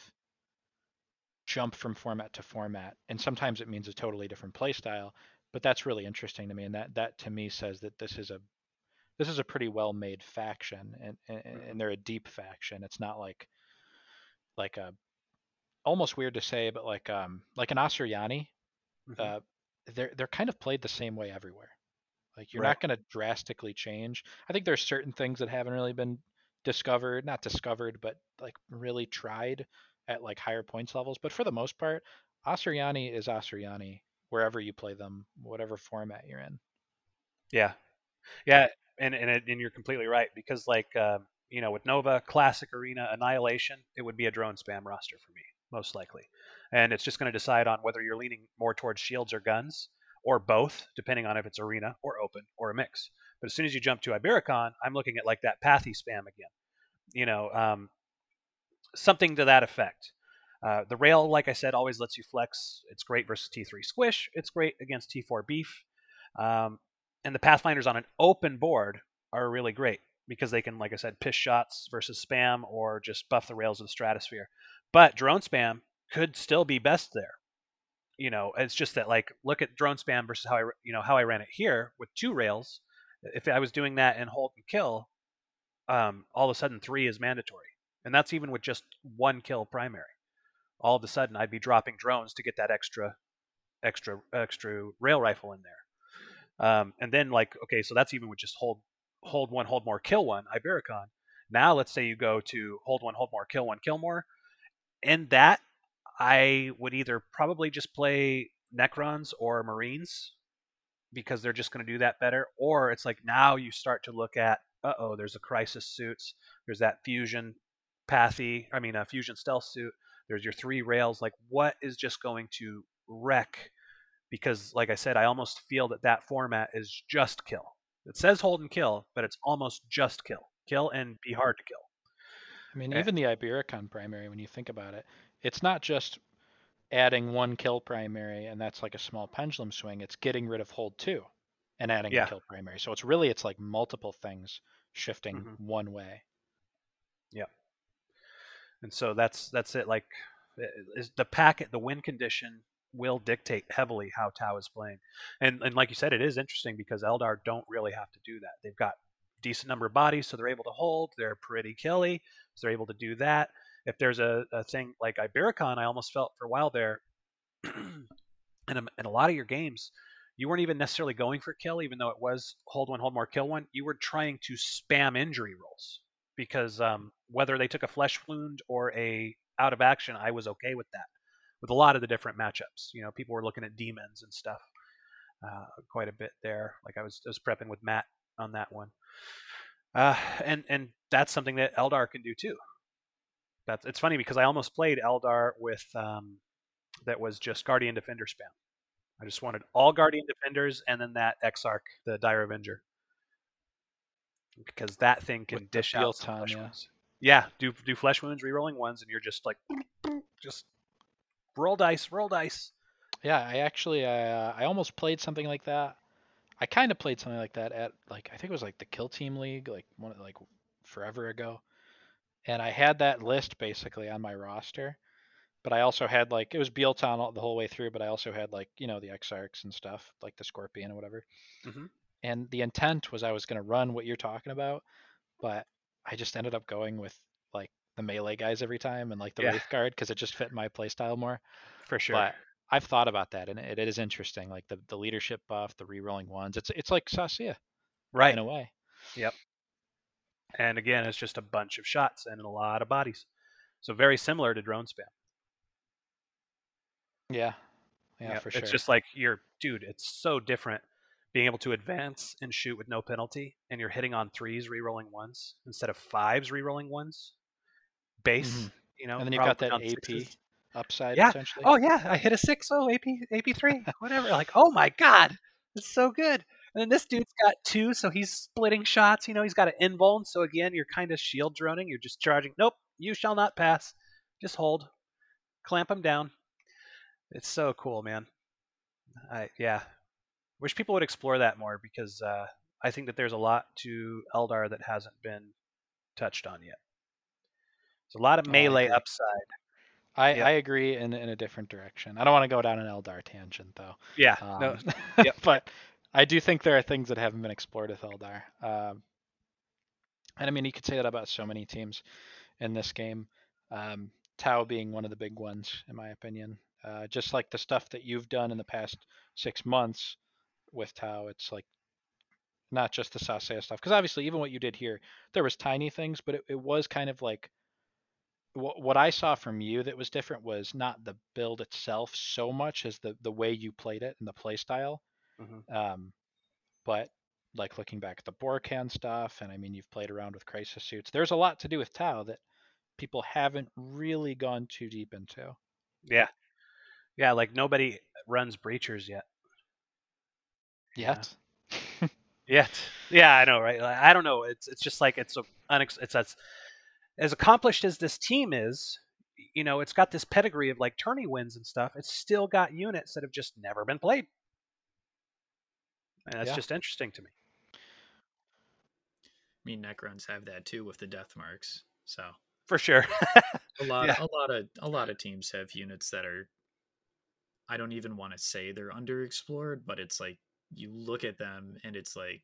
S2: jump from format to format, and sometimes it means a totally different play style. But that's really interesting to me, and that that to me says that this is a this is a pretty well made faction, and, and
S3: Mm-hmm.
S2: and they're a deep faction. It's not like like a almost weird to say, but like um like an Asuryani,
S3: Mm-hmm.
S2: uh, they're they're kind of played the same way everywhere. Like you're
S3: Right.
S2: not going to drastically change. I think there's certain things that haven't really been discovered, not discovered, but like really tried at like higher points levels. But for the most part, Asuryani is Asuryani wherever you play them, whatever format you're in.
S3: Yeah. Yeah, and and, it, and you're completely right because like um, you know with Nova, Classic, Arena, Annihilation, it would be a drone spam roster for me most likely, and it's just going to decide on whether you're leaning more towards shields or guns or both, depending on if it's Arena or Open or a mix. But as soon as you jump to Ibericon, I'm looking at like that Pathy spam again. You know, um, something to that effect. Uh, the rail, like I said, always lets you flex. It's great versus T three Squish. It's great against T four Beef. Um, and the Pathfinders on an open board are really great because they can, like I said, piss shots versus spam or just buff the rails of the Stratosphere. But drone spam could still be best there. You know, it's just that like look at drone spam versus how I you know how I ran it here with two rails. If I was doing that in hold and kill, um, all of a sudden three is mandatory, and that's even with just one kill primary. All of a sudden, I'd be dropping drones to get that extra, extra, extra rail rifle in there. Um, and then like, okay, so that's even with just hold, hold one, hold more, kill one, Ibericon. Now let's say you go to hold one, hold more, kill one, kill more. In that, I would either probably just play Necrons or Marines because they're just going to do that better. Or it's like now you start to look at, uh oh, there's a crisis suits, there's that fusion pathy, I mean a fusion stealth suit. There's your three rails. Like what is just going to wreck? Because like I said, I almost feel that that format is just kill. It says hold and kill, but it's almost just kill, kill and be hard to kill.
S2: I mean,
S3: Eh,
S2: even the Ibericon primary, when you think about it, it's not just adding one kill primary and that's like a small pendulum swing. It's getting rid of hold two and adding a
S3: yeah.
S2: kill primary. So it's really it's like multiple things shifting
S3: hmm
S2: one way.
S3: Yeah. And so that's that's it. Like is the packet, the win condition will dictate heavily how Tau is playing. And and like you said, it is interesting because Eldar don't really have to do that. They've got decent number of bodies, so they're able to hold. They're pretty killy, so they're able to do that. If there's a, a thing like Ibericon, I almost felt for a while there, in, a, in a lot of your games, you weren't even necessarily going for kill, even though it was hold one, hold more, kill one. You were trying to spam injury rolls because um, whether they took a flesh wound or a out of action, I was okay with that. With a lot of the different matchups, you know, people were looking at demons and stuff uh, quite a bit there. Like I was, I was prepping with Matt on that one, uh, and and that's something that Eldar can do too. That's it's funny because I almost played Eldar with um, that was just Guardian Defender spam. I just wanted all Guardian Defenders and then that Exarch, the Dire Avenger, because that thing
S2: With
S3: can
S2: the
S3: dish out some
S2: Bielton,
S3: flesh
S2: yeah.
S3: wounds. Yeah, do do flesh wounds, rerolling ones, and you're just like, just roll dice, roll dice.
S2: Yeah, I actually uh, I almost played something like that. I kind of played something like that at like I think it was like the Kill Team League, like one like forever ago. And I had that list basically on my roster, but I also had like it was Bielton all- the whole way through, but I also had like you know the Exarchs and stuff, like the Scorpion or whatever.
S3: hmm
S2: And the intent was I was going to run what you're talking about, but I just ended up going with like the melee guys every time and like the
S3: Yeah,
S2: Wraith Guard because it just fit my playstyle more.
S3: for sure.
S2: But I've thought about that, and it, it is interesting. Like the, the leadership buff, the re-rolling ones. It's it's like Sacia
S3: Right.
S2: in a way.
S3: Yep. And again, it's just a bunch of shots and a lot of bodies. So very similar to drone spam.
S2: Yeah, yeah,
S3: Yeah,
S2: for
S3: it's
S2: sure.
S3: just like you're, dude. It's so different being able to advance and shoot with no penalty, and you're hitting on threes, re-rolling ones instead of fives, re-rolling ones.
S2: hmm
S3: Base, you know,
S2: And then you've got
S3: probably
S2: that
S3: on
S2: A P
S3: sixes.
S2: upside
S3: Yeah.
S2: potentially.
S3: Oh yeah, I hit a six oh A P A P three, whatever. Like, oh my god, it's so good. And then this dude's got two, so he's splitting shots. You know, he's got an invuln. So again, you're kind of shield droning. You're just charging. Nope, you shall not pass. Just hold, clamp him down. It's so cool, man. I yeah, wish people would explore that more because uh, I think that there's a lot to Eldar that hasn't been touched on yet. There's a lot of
S2: Oh, I
S3: melee
S2: agree.
S3: upside.
S2: I, I
S3: Yep.
S2: agree in in a different direction. I don't want to go down an Eldar tangent though,
S3: Yeah. No.
S2: um,
S3: Yep.
S2: but I do think there are things that haven't been explored with Eldar. Um, and I mean, you could say that about so many teams in this game. Um, Tau being one of the big ones, in my opinion. Uh, just like the stuff that you've done in the past six months with Tau, it's like not just the Sasea stuff. Because obviously, even what you did here, there was tiny things, but it, it was kind of like what what I saw from you that was different was not the build itself so much as the the way you played it and the play style.
S3: Mm-hmm.
S2: Um, but like looking back at the Borkan stuff, and I mean, you've played around with crisis suits. There's a lot to do with Tau that people haven't really gone too deep into.
S3: Yeah, yeah. Like nobody runs breachers yet.
S2: Yet.
S3: Yeah. Yet. Yeah, I know, right? Like, I don't know. It's it's just like it's a unex- it's as as accomplished as this team is. You know, it's got this pedigree of like tourney wins and stuff. It's still got units that have just never been played, and that's
S2: Yeah.
S3: just interesting to me.
S1: I mean, Necrons have that too with the death marks. So
S3: For sure.
S1: a lot,
S3: Yeah.
S1: a lot of, a lot of teams have units that are. I don't even want to say they're underexplored, but it's like you look at them and it's like,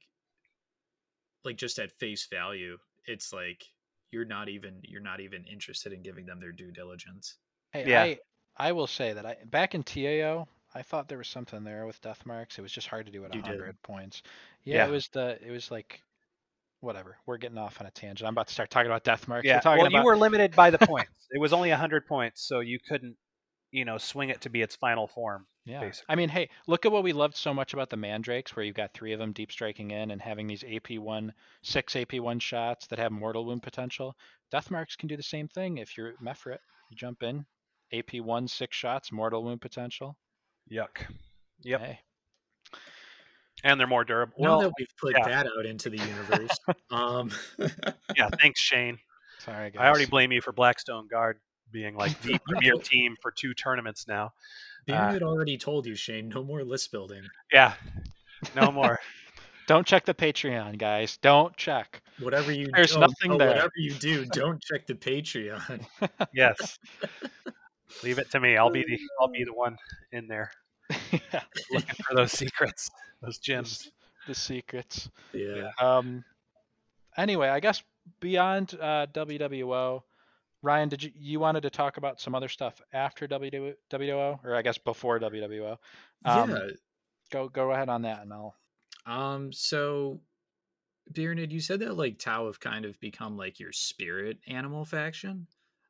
S1: like just at face value, it's like you're not even you're not even interested in giving them their due diligence.
S2: Hey,
S3: Yeah.
S2: I I will say that I back in T A O, I thought there was something there with death marks. It was just hard to do at
S1: You
S2: one
S1: did.
S2: hundred points. Yeah,
S3: Yeah.
S2: it was the it was like whatever. We're getting off on a tangent. I'm about to start talking about death marks.
S3: Yeah.
S2: We're talking
S3: Well,
S2: about
S3: you were limited by the points. It was only one hundred points, so you couldn't, you know, swing it to be its final form.
S2: Yeah.
S3: Basically.
S2: I mean, hey, look at what we loved so much about the Mandrakes, where you've got three of them deep striking in and having these A P one, six A P one shots that have mortal wound potential. Death marks can do the same thing if you're Mephrit. You jump in, A P one, six shots, mortal wound potential.
S3: Yuck. Yep.
S2: Hey.
S3: And they're more durable.
S1: Now
S3: Well,
S1: that we've put
S3: yeah.
S1: that out into the universe, um,
S3: Yeah. Thanks, Shane.
S2: Sorry, guys.
S3: I already blame you for Blackstone Guard being like the premier team for two tournaments now.
S1: Beard had already told you, Shane, no more list building.
S3: Yeah. No more.
S2: Don't check the Patreon, guys. Don't check.
S1: Whatever you
S2: There's
S1: oh,
S2: nothing
S1: oh,
S2: there.
S1: Whatever you do, don't check the Patreon.
S3: Yes. Leave it to me. I'll be the I'll be the one in there
S2: Yeah.
S3: looking for those secrets, those gems.
S2: The secrets.
S1: Yeah.
S2: Um. Anyway, I guess beyond uh, W W O, Ryan, did you you wanted to talk about some other stuff after W W O, or I guess before W W O? Um,
S1: yeah.
S2: Go go ahead on that, and I'll.
S1: Um. So, Byrnid, you said that like Tau have kind of become like your spirit animal faction.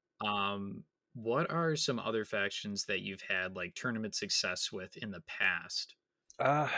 S1: Um. What are some other factions that you've had like tournament success with in the past?
S3: Uh,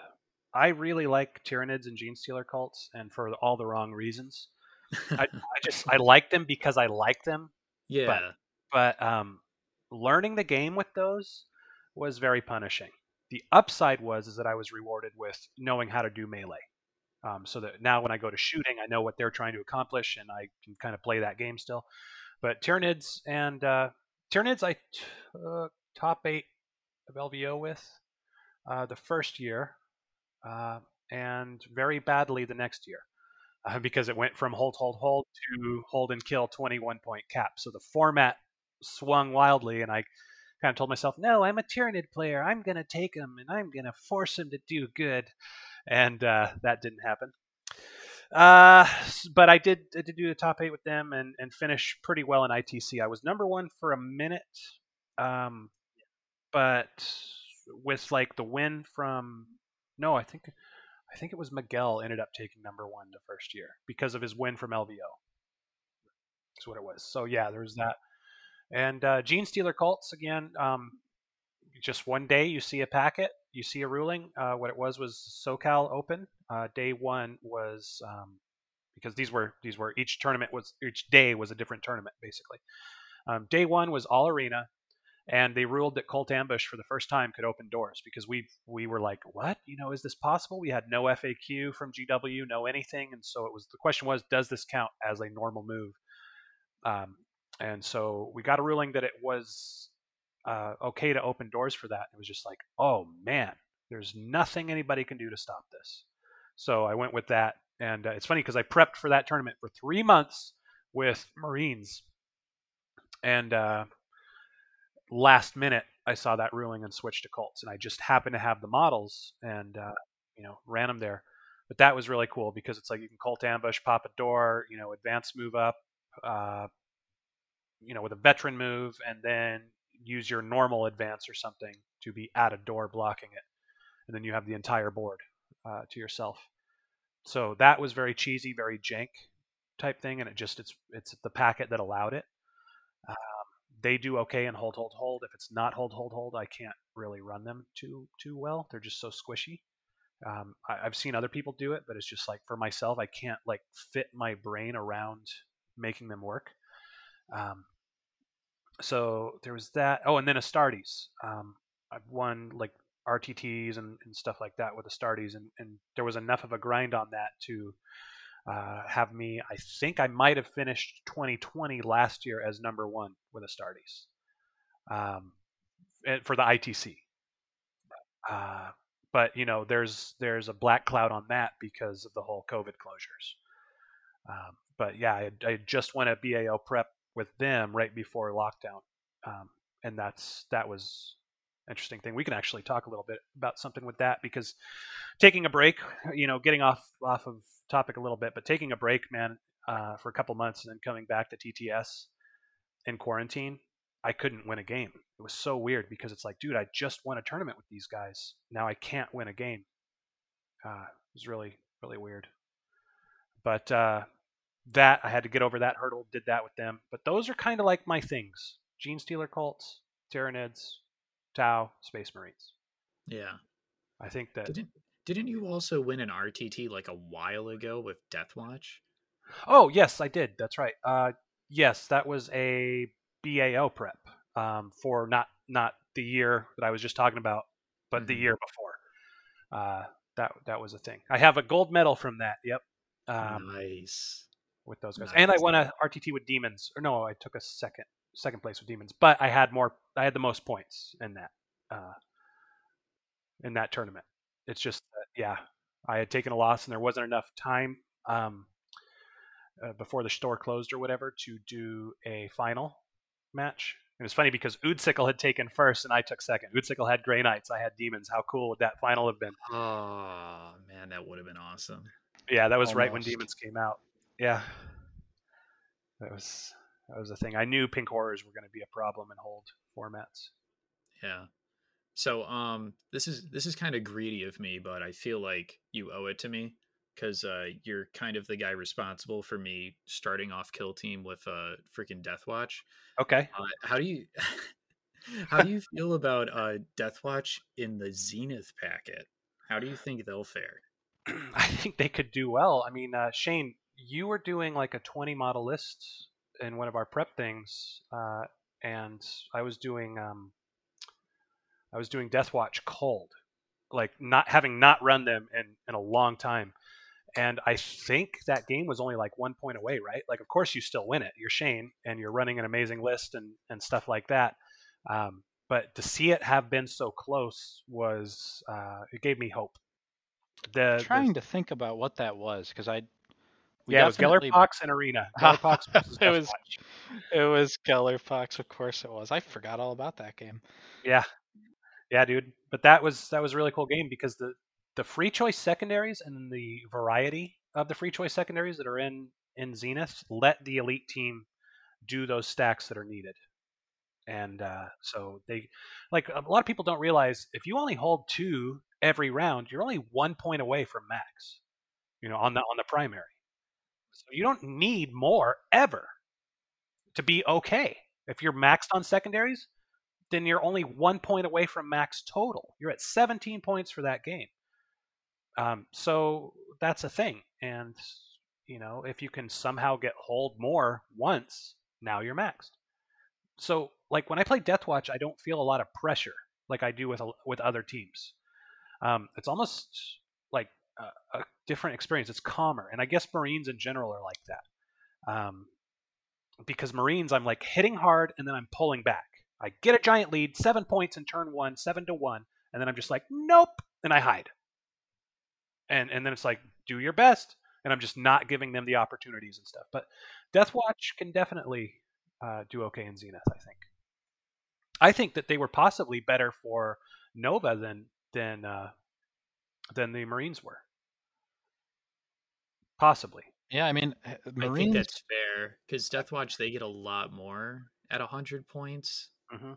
S3: I really like Tyranids and Gene Stealer cults, and for all the wrong reasons. I, I just I like them because I like them.
S1: Yeah.
S3: But um, learning the game with those was very punishing. The upside was is that I was rewarded with knowing how to do melee. Um, so that now when I go to shooting, I know what they're trying to accomplish, and I can kind of play that game still. But Tyranids and uh, Tyranids, I took top eight of L V O with uh, the first year, uh, and very badly the next year. Uh, because it went from hold, hold, hold to hold and kill twenty-one point cap. So the format swung wildly, and I kind of told myself, no, I'm a Tyranid player. I'm going to take him, and I'm going to force him to do good. And uh, that didn't happen. Uh, but I did, I did do the top eight with them and, and finish pretty well in I T C. I was number one for a minute, um, but with like the win from, no, I think I think it was Miguel ended up taking number one the first year because of his win from L V O. That's what it was. So yeah, there's that. And uh, Gene Stealer cults again. Um, just one day you see a packet, you see a ruling. Uh, what it was was SoCal Open. Uh, day one was um, because these were these were each tournament was each day was a different tournament basically. Um, day one was all arena. And they ruled that Cult Ambush for the first time could open doors because we we were like, what? You know, is this possible? We had no F A Q from G W, no anything, and so it was. The question was, does this count as a normal move? Um, and so we got a ruling that it was uh, okay to open doors for that. It was just like, oh man, there's nothing anybody can do to stop this. So I went with that, and uh, it's funny because I prepped for that tournament for three months with Marines, and. Uh, last minute I saw that ruling and switched to Colts, and I just happened to have the models and uh, you know ran them there. But that was really cool because it's like you can Cult Ambush, pop a door, you know, advance move up, uh, you know, with a veteran move, and then use your normal advance or something to be at a door blocking it, and then you have the entire board uh, to yourself. so that was very cheesy, very jank type thing, and it just it's it's the packet that allowed it. Um, they do okay in hold, hold, hold. If it's not hold, hold, hold, I can't really run them too too well. They're just so squishy. Um, I, I've seen other people do it, but it's just like for myself, I can't like fit my brain around making them work. Um, so there was that. Oh, and then Astartes. Um, I've won like R T Ts and, and stuff like that with Astartes, and, and there was enough of a grind on that to uh, have me. I think I might have finished twenty twenty last year as number one with Astartes um, for the I T C. Uh, but you know, there's there's a black cloud on that because of the whole COVID closures. Um, but yeah, I, I just went a B A O prep with them right before lockdown, um, and that's that was interesting thing. We can actually talk a little bit about something with that because taking a break, you know, getting off off of topic a little bit, but taking a break, man, uh, for a couple months and then coming back to T T S in quarantine, I couldn't win a game. It was so weird because it's like, dude, I just won a tournament with these guys. Now I can't win a game. Uh, it was really, really weird. But uh, that I had to get over that hurdle. Did that with them. But those are kind of like my things: Genestealer cults, Tyranids, Tau, Space Marines.
S1: Yeah.
S3: I think that.
S1: Didn't didn't you also win an R T T like a while ago with Deathwatch?
S3: Oh yes, I did. That's right. Uh, yes, that was a B A O prep um, for not not the year that I was just talking about, but mm-hmm. the year before. Uh, that that was a thing. I have a gold medal from that. Yep.
S1: Um, nice.
S3: With those guys,
S1: nice.
S3: and I won a R T T with Demons. Or no, I took a second second place with Demons, but I had more. I had the most points in that uh, in that tournament. It's just uh, yeah, I had taken a loss, and there wasn't enough time. Um, Uh, before the store closed or whatever to do a final match. It was funny because Oodsickle had taken first and I took second. Oodsickle had Grey Knights, I had Demons. How cool would that final have been?
S1: Oh man, that would have been awesome.
S3: Yeah, that was
S2: Almost.
S3: Right when Demons came out. Yeah, that was that was the thing. I knew Pink Horrors were going to be a problem in hold formats.
S1: Yeah. So um, this is this is kind of greedy of me, but I feel like you owe it to me. Because uh, you're kind of the guy responsible for me starting off Kill Team with a uh, freaking Deathwatch.
S3: Okay.
S1: Uh, how do you how do you feel about uh, Deathwatch in the Zenith packet? How do you think they'll fare?
S3: I think they could do well. I mean, uh, Shane, you were doing like a twenty model list in one of our prep things, uh, and I was doing um, I was doing Deathwatch cold, like not having not run them in in a long time. And I think that game was only like one point away, right? Like, of course, you still win it. You're Shane, and you're running an amazing list and, and stuff like that. Um, but to see it have been so close was, uh, it gave me hope. The,
S2: I'm trying
S3: the,
S2: to think about what that was because I.
S3: Yeah, definitely... it was Gellerpox and Arena. Gellerpox versus
S2: it was. It was Gellerpox, of course it was. I forgot all about that game.
S3: Yeah, yeah, dude. But that was that was a really cool game because the. The free choice secondaries and the variety of the free choice secondaries that are in, in Zenith let the elite team do those stacks that are needed. And uh, so they, like a lot of people don't realize if you only hold two every round, you're only one point away from max, you know, on the, on the primary. So you don't need more ever to be okay. If you're maxed on secondaries, then you're only one point away from max total. You're at seventeen points for that game. Um, so that's a thing. And, you know, if you can somehow get hold more once, now you're maxed. So, like, when I play Deathwatch, I don't feel a lot of pressure like I do with with other teams. Um, it's almost like a, a different experience. It's calmer. And I guess Marines in general are like that. Um, because Marines, I'm, like, hitting hard, and then I'm pulling back. I get a giant lead, seven points in turn one, seven to one, and then I'm just like, nope, and I hide. And and then it's like, do your best. And I'm just not giving them the opportunities and stuff. But Deathwatch can definitely uh, do okay in Zenith, I think. I think that they were possibly better for Nova than than uh, than the Marines were. Possibly.
S2: Yeah, I mean, Marines...
S1: I think that's fair. Because Deathwatch, they get a lot more at one hundred points
S3: mm-hmm.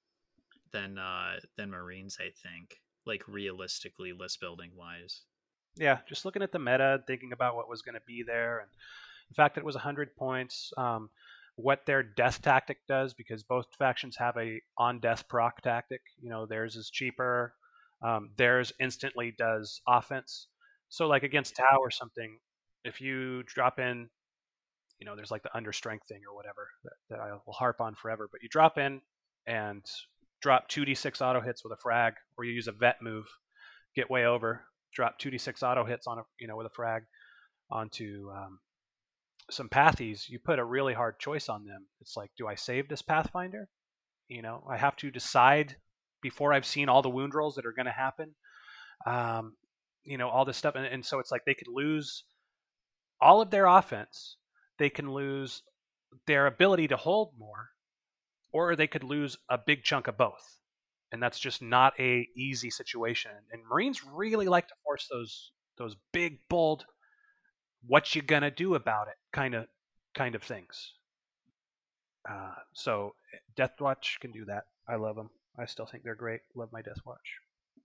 S1: than, uh, than Marines, I think. Like, realistically, list building wise.
S3: Yeah, just looking at the meta, thinking about what was going to be there, and the fact that it was one hundred points, um, what their death tactic does, because both factions have a on death proc tactic. You know, theirs is cheaper, um, theirs instantly does offense. So like against Tau or something, if you drop in, you know, there's like the under strength thing or whatever that, that I will harp on forever, but you drop in and drop two d six auto hits with a frag, or you use a vet move, get way over, drop two d six auto hits on a, you know, with a frag onto um, some pathies, you put a really hard choice on them. It's like, do I save this Pathfinder? You know, I have to decide before I've seen all the wound rolls that are going to happen. Um, you know, all this stuff. And, and so it's like they could lose all of their offense. They can lose their ability to hold more, or they could lose a big chunk of both. And that's just not a easy situation. And Marines really like to force those those big, bold, what you gonna do about it kind of kind of things. Uh, so Deathwatch can do that. I love them. I still think they're great. Love my Deathwatch.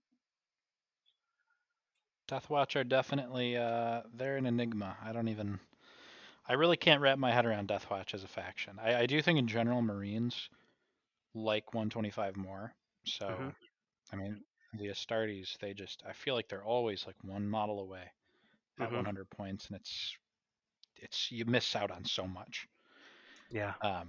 S2: Deathwatch are definitely uh, they're an enigma. I don't even. I really can't wrap my head around Deathwatch as a faction. I, I do think in general Marines like one twenty-five more. So,
S3: Mm-hmm.
S2: I mean, the Astartes, they just I feel like they're always like one model away at
S3: Mm-hmm.
S2: one hundred points, and it's it's you miss out on so much.
S3: Yeah.
S2: Um,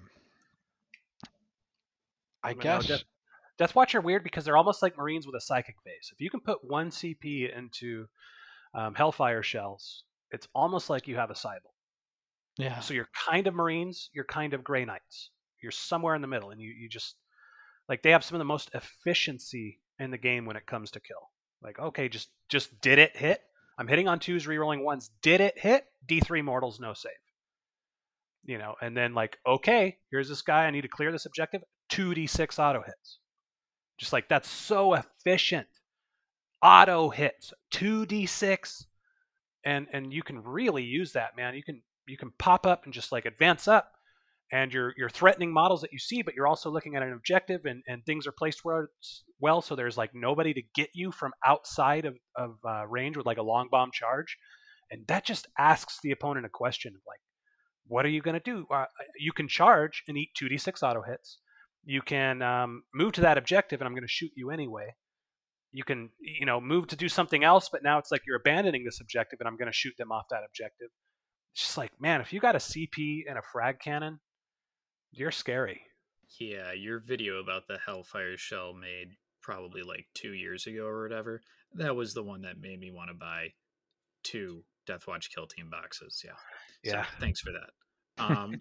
S2: I
S3: But no,
S2: guess.
S3: Death, Deathwatch are weird because they're almost like Marines with a psychic phase. If you can put one C P into um, Hellfire shells, it's almost like you have a Cybele.
S2: Yeah.
S3: So you're kind of Marines, you're kind of Grey Knights. You're somewhere in the middle, and you, you just like they have some of the most efficiency in the game when it comes to kill. Like, okay, just just did it hit? I'm hitting on twos, rerolling ones. Did it hit? D three mortals, no save. You know, and then like, okay, here's this guy. I need to clear this objective. two d six auto hits. Just like that's so efficient. Auto hits, two d six, and and you can really use that, man. You can you can pop up and just like advance up, and you're you're threatening models that you see, but you're also looking at an objective, and and things are placed where well, so there's like nobody to get you from outside of of uh, range with like a long bomb charge, and that just asks the opponent a question of like, what are you going to do? Uh, you can charge and eat two d six auto hits. You can um, move to that objective, and I'm going to shoot you anyway. You can, you know, move to do something else, but now it's like you're abandoning this objective, and I'm going to shoot them off that objective. It's just like, man, if you got a C P and a frag cannon, you're scary.
S1: Yeah, your video about the Hellfire shell made probably like two years ago or whatever. That was the one that made me want to buy two Deathwatch Kill Team boxes. Yeah. So
S3: Yeah.
S1: thanks for that. Um,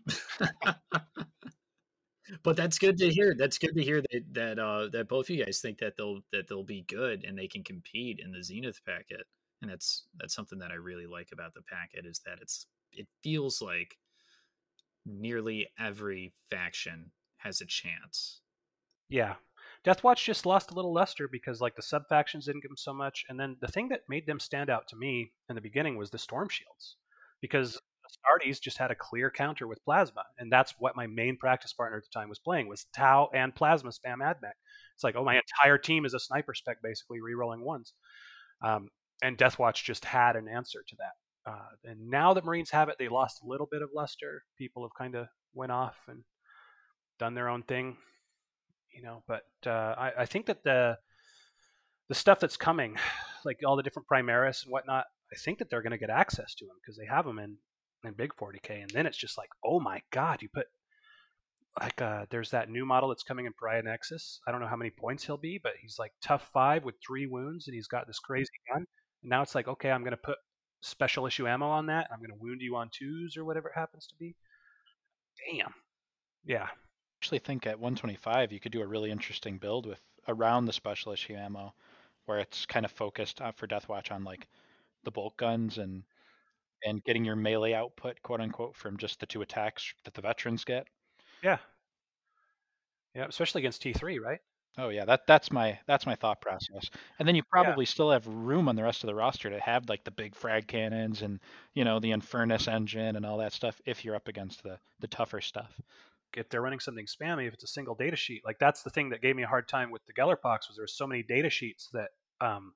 S1: but that's good to hear. That's good to hear that that uh, that both of you guys think that they'll that they'll be good and they can compete in the Zenith packet. And that's that's something that I really like about the packet is that it's it feels like nearly every faction has a chance.
S3: Yeah. Deathwatch just lost a little luster because like the sub factions didn't give them so much, and then the thing that made them stand out to me in the beginning was the storm shields, because Astartes just had a clear counter with plasma, and that's what my main practice partner at the time was playing was Tau and plasma spam AdMech. It's like, oh, my entire team is a sniper spec basically rerolling ones, um, and Deathwatch just had an answer to that. Uh, and now that Marines have it, they lost a little bit of luster. People have kind of went off and done their own thing. You know, but uh, I, I think that the the stuff that's coming, like all the different Primaris and whatnot, I think that they're going to get access to them because they have them in in big forty K, and then it's just like, oh my god, you put like uh, there's that new model that's coming in Pariah Nexus. I don't know how many points he'll be, but he's like tough five with three wounds, and he's got this crazy gun. And now it's like, okay, I'm going to put special issue ammo on that. I'm going to wound you on twos or whatever it happens to be. Damn. Yeah.
S2: Actually think at one twenty-five you could do a really interesting build with around the special issue ammo where it's kind of focused uh, for Deathwatch on like the bolt guns and and getting your melee output, quote unquote, from just the two attacks that the veterans get.
S3: Yeah. Yeah, especially against T three, right?
S2: Oh yeah, that that's my that's my thought process. And then you probably yeah. still have room on the rest of the roster to have like the big frag cannons and you know the Infernus engine and all that stuff if you're up against the the tougher stuff.
S3: If they're running something spammy, if it's a single data sheet, like that's the thing that gave me a hard time with the Gellerpox was there were so many data sheets that um,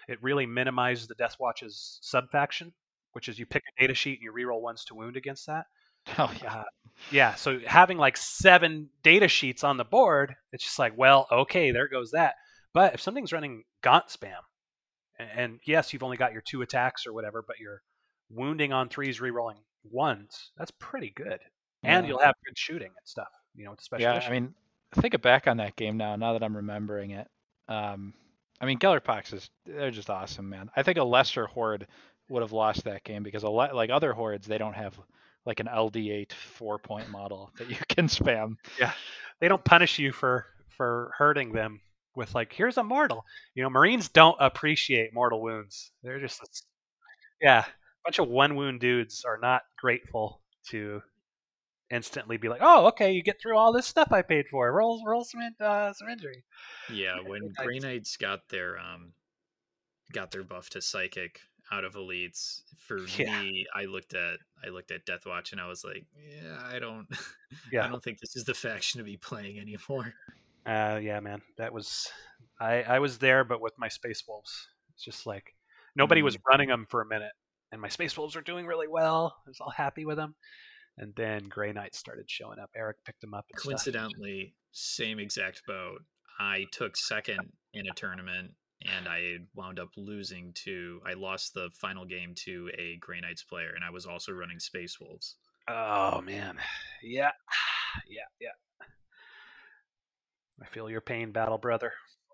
S3: it really minimizes the Death Watch's sub faction, which is you pick a data sheet and you reroll ones to wound against that.
S2: Oh yeah.
S3: Uh, yeah, so having like seven data sheets on the board, it's just like, well, okay, there goes that. But if something's running Gaunt spam, and, and yes, you've only got your two attacks or whatever, but you're wounding on threes, rerolling ones, that's pretty good. And
S2: Yeah.
S3: you'll have good shooting and stuff, you know, with the special
S2: Yeah,
S3: issue.
S2: I mean, thinking back on that game now, now that I'm remembering it, um, I mean, Gellerpox is they're just awesome, man. I think a lesser horde would have lost that game because a le- like other hordes, they don't have like an L D eight four point model that you can spam.
S3: Yeah, they don't punish you for for hurting them with like, here's a mortal. You know, Marines don't appreciate mortal wounds. They're just yeah, a bunch of one wound dudes are not grateful to instantly be like, oh, okay, you get through all this stuff I paid for. Roll roll some in, uh, some injury.
S1: Yeah, when Grey Knights got their um got their buff to psychic out of elites, for
S3: Yeah.
S1: me, I looked at I looked at Deathwatch and I was like, yeah, I don't
S3: Yeah.
S1: I don't think this is the faction to be playing anymore.
S3: Uh, yeah, man, that was I I was there, but with my Space Wolves. It's just like nobody was running them for a minute, and my Space Wolves were doing really well. I was all happy with them, and then Grey Knights started showing up. Eric picked them up. And stuff.
S1: Coincidentally, same exact boat. I took second in a tournament, and I wound up losing to. I lost the final game to a Grey Knights player, and I was also running Space Wolves.
S3: Oh man, yeah, yeah, yeah. I feel your pain, battle brother.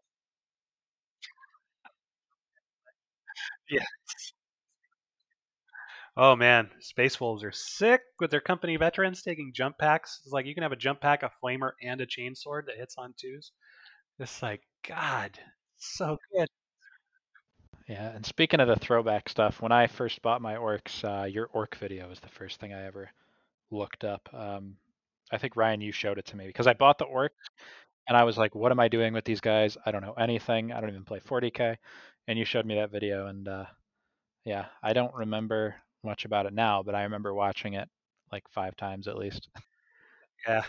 S3: Yeah. Oh man, Space Wolves are sick with their company veterans taking jump packs. It's like you can have a jump pack, a flamer, and a chainsword that hits on twos. It's like, God, so good.
S2: Yeah, and speaking of the throwback stuff, when I first bought my orcs, uh, your orc video was the first thing I ever looked up. Um, I think Ryan, you showed it to me because I bought the orc and I was like, what am I doing with these guys? I don't know anything. I don't even play forty K. And you showed me that video, and uh, yeah, I don't remember much about it now, but I remember watching it like five times at least.
S3: Yeah.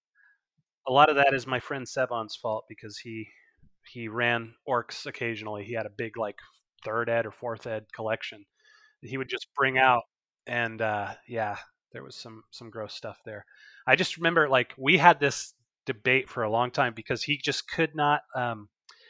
S3: A lot of that is my friend Sevon's fault because he he ran orcs occasionally. He had a big like third ed or fourth ed collection that he would just bring out, and uh, yeah, there was some some gross stuff there. I just remember like we had this debate for a long time because he just could not um,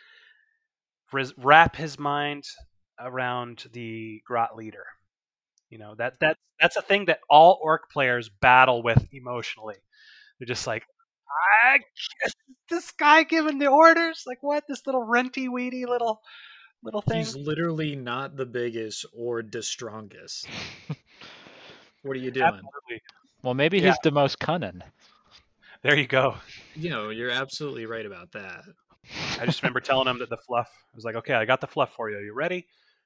S3: res- wrap his mind around the Grot leader. You know that that that's a thing that all orc players battle with emotionally. They're just like, I this guy giving the orders, like what? This little renty weedy little little thing.
S1: He's literally not the biggest or the strongest. What are you doing?
S3: Absolutely.
S2: Well, maybe
S3: Yeah.
S2: he's the most cunning.
S3: There you go.
S1: You know, you're absolutely right about that.
S3: I just remember telling him that the fluff. I was like, okay, I got the fluff for you. Are you ready?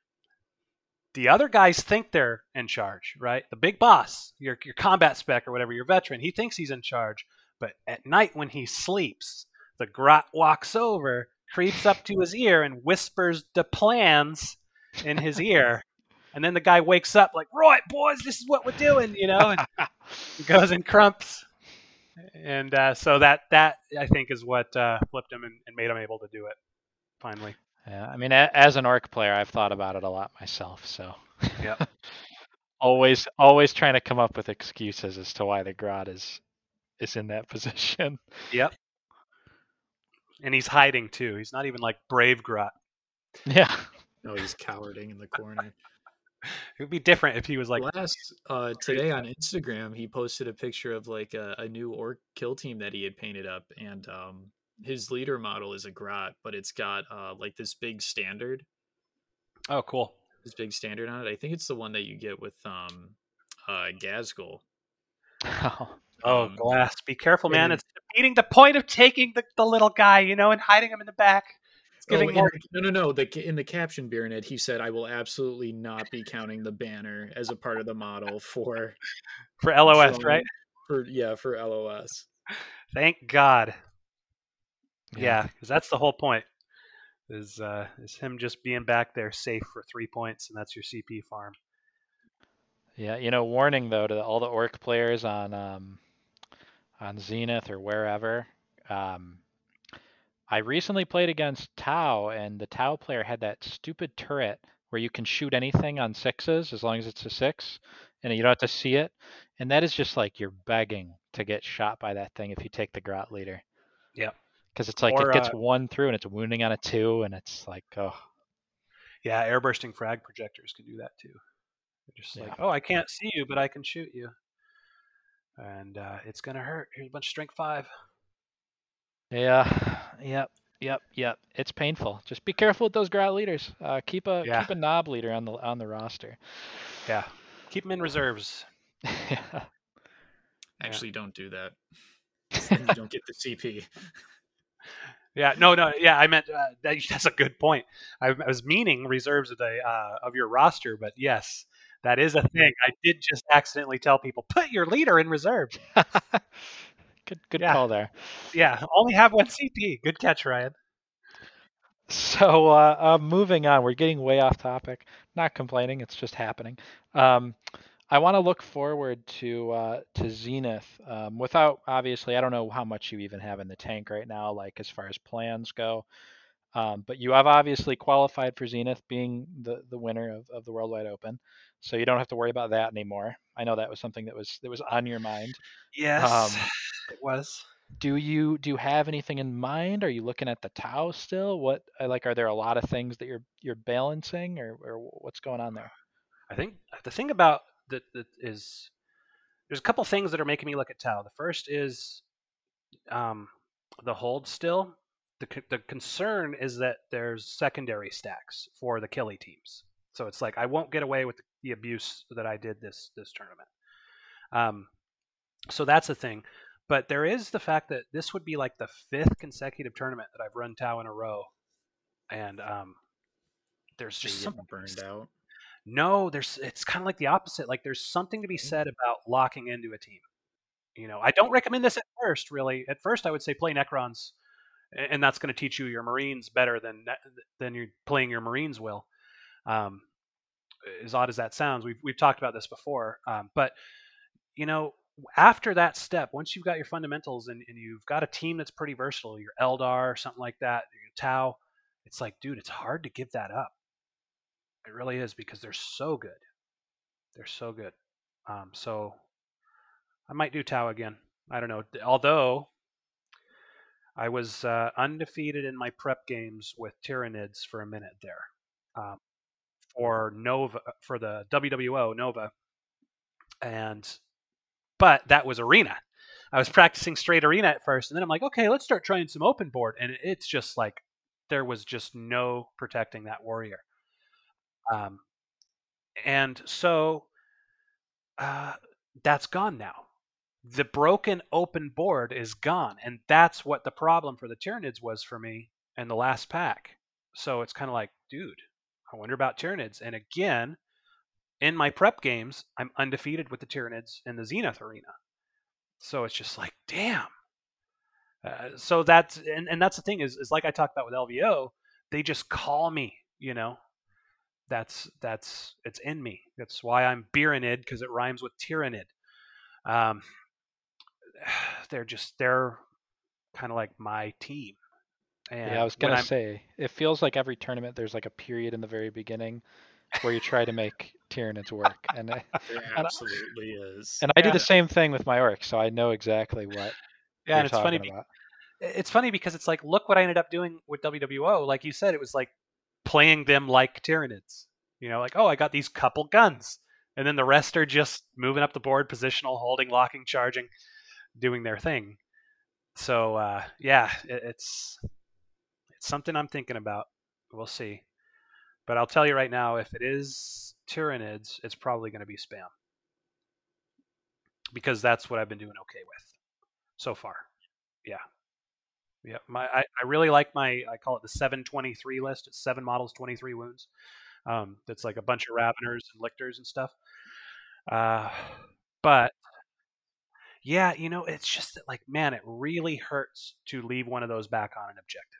S3: The other guys think they're in charge, right? The big boss, your your combat spec or whatever, your veteran, he thinks he's in charge. But at night when he sleeps, the Grot walks over, creeps up to his ear, and whispers the plans in his ear. And then the guy wakes up like, right, boys, this is what we're doing, you know, and he goes and crumps. And uh, so that, that I think, is what uh, flipped him and, and made him able to do it, finally.
S2: Yeah, I mean, a- as an orc player, I've thought about it a lot myself. So,
S3: yeah,
S2: always, always trying to come up with excuses as to why the Grot is is in that position.
S3: Yep. And he's hiding too. He's not even like brave Grot.
S2: Yeah.
S1: No, he's cowarding in the corner.
S3: It would be different if he was like
S1: last uh, today on Instagram. He posted a picture of like a, a new orc kill team that he had painted up, and um, his leader model is a Grot, but it's got uh, like this big standard.
S3: Oh, cool!
S1: This big standard on it. I think it's the one that you get with um, uh, Gazgul.
S2: Oh,
S3: oh
S1: Um,
S3: Glass, be careful, man!
S1: and-
S3: It's defeating the point of taking the, the little guy, you know, and hiding him in the back. It's
S1: Oh,
S3: giving
S1: in
S3: more.
S1: the- no, no, no. The in the caption, Baronet, he said, "I will absolutely not be counting the banner as a part of the model for
S3: For L O S,
S1: drawing-
S3: right?
S1: For yeah, for L O S."
S3: Thank God.
S2: Yeah.
S3: Yeah, because that's the whole point. Is uh, is him just being back there safe for three points, and that's your C P farm.
S2: Yeah, you know, warning though to all the orc players on um, on Zenith or wherever. Um, I recently played against Tau, and the Tau player had that stupid turret where you can shoot anything on sixes as long as it's a six, and you don't have to see it. And that is just like you're begging to get shot by that thing if you take the Grot leader.
S3: Yeah.
S2: Because it's like
S3: Or,
S2: it gets
S3: uh,
S2: one through and it's wounding on a two, and it's like, oh.
S3: Yeah, air bursting frag projectors can do that too. They're just
S2: Yeah.
S3: like, oh, I can't see you, but I can shoot you. And uh, it's going to hurt. Here's a bunch of strength five.
S2: Yeah, yep, yep, yep. It's painful. Just be careful with those Grot leaders. Uh, keep a
S3: Yeah.
S2: keep a knob leader on the on the roster.
S3: Yeah. Keep them in reserves.
S2: Yeah.
S1: Actually, don't do that. Then you don't get the C P.
S3: Yeah, no, no, yeah, I meant uh, that, that's a good point. I, I was meaning reserves of the uh, of your roster, but yes, that is a thing. I did just accidentally tell people put your leader in reserve.
S2: Good good
S3: Yeah.
S2: call there.
S3: Yeah, only have one C P. Good catch, Ryan.
S2: So uh, uh, moving on, we're getting way off topic. Not complaining, it's just happening. Um, I want to look forward to uh, to Zenith. Um, without obviously, I don't know how much you even have in the tank right now, like as far as plans go. Um, but you have obviously qualified for Zenith, being the, the winner of, of the Worldwide Open, so you don't have to worry about that anymore. I know that was something that was that was on your mind.
S3: Yes,
S2: Um,
S3: it was.
S2: do you do you have anything in mind? Are you looking at the Tau still? What uh, like are there a lot of things that you're you're balancing, or, or what's going on there?
S3: I think the thing about that, that is there's a couple things that are making me look at Tau. The first is um, the hold still. The, the concern is that there's secondary stacks for the Killy teams. So it's like I won't get away with the abuse that I did this this tournament. Um, so that's a thing. But there is the fact that this would be like the fifth consecutive tournament that I've run Tau in a row, and um, there's just
S1: So you
S3: something
S1: get burned out.
S3: No, there's it's kind of like the opposite. Like there's something to be said about locking into a team. You know, I don't recommend this at first. Really, at first I would say play Necrons, and that's going to teach you your Marines better than than you're playing your Marines will. Um, as odd as that sounds, we've we've talked about this before. Um, but you know, after that step, once you've got your fundamentals and, and you've got a team that's pretty versatile, your Eldar or something like that, your Tau, it's like, dude, it's hard to give that up. It really is because they're so good. They're so good. Um, so I might do Tau again. I don't know. Although I was uh, undefeated in my prep games with Tyranids for a minute there, um, for Nova for the W W O Nova, and but that was arena. I was practicing straight arena at first, and then I'm like, okay, let's start trying some open board, and it's just like there was just no protecting that warrior. Um, and so uh, that's gone now. The broken open board is gone, and that's what the problem for the Tyranids was for me in the last pack. So it's kind of like, dude, I wonder about Tyranids. And again, in my prep games, I'm undefeated with the Tyranids in the Zenith arena. So it's just like, damn. Uh, so that's and, and that's the thing is is like I talked about with L V O, they just call me, you know. That's that's it's in me. That's why I'm Biranid, because it rhymes with Tyrannid. Um, they're just they're kind of like my team. And
S2: yeah, I was gonna say it feels like every tournament there's like a period in the very beginning where you try to make Tyranids work, and I,
S1: There
S2: and,
S1: absolutely is.
S2: and I do
S3: Yeah.
S2: the same thing with my orcs, so I know exactly what
S3: yeah,
S2: you're
S3: and it's funny.
S2: talking
S3: Be-
S2: about.
S3: it's funny because it's like, look what I ended up doing with W W O. Like you said, it was like playing them like Tyranids. You know, like, oh, I got these couple guns, and then the rest are just moving up the board, positional, holding, locking, charging, doing their thing. So uh, yeah, it, it's it's something I'm thinking about. We'll see. But I'll tell you right now, if it is Tyranids, it's probably going to be spam. Because that's what I've been doing okay with so far. Yeah. Yeah. My I, I really like my I call it the seven twenty-three list. It's seven models, twenty-three wounds. Um, that's like a bunch of Raveners and Lictors and stuff. Uh, but yeah, you know, it's just that like, man, it really hurts to leave one of those back on an objective.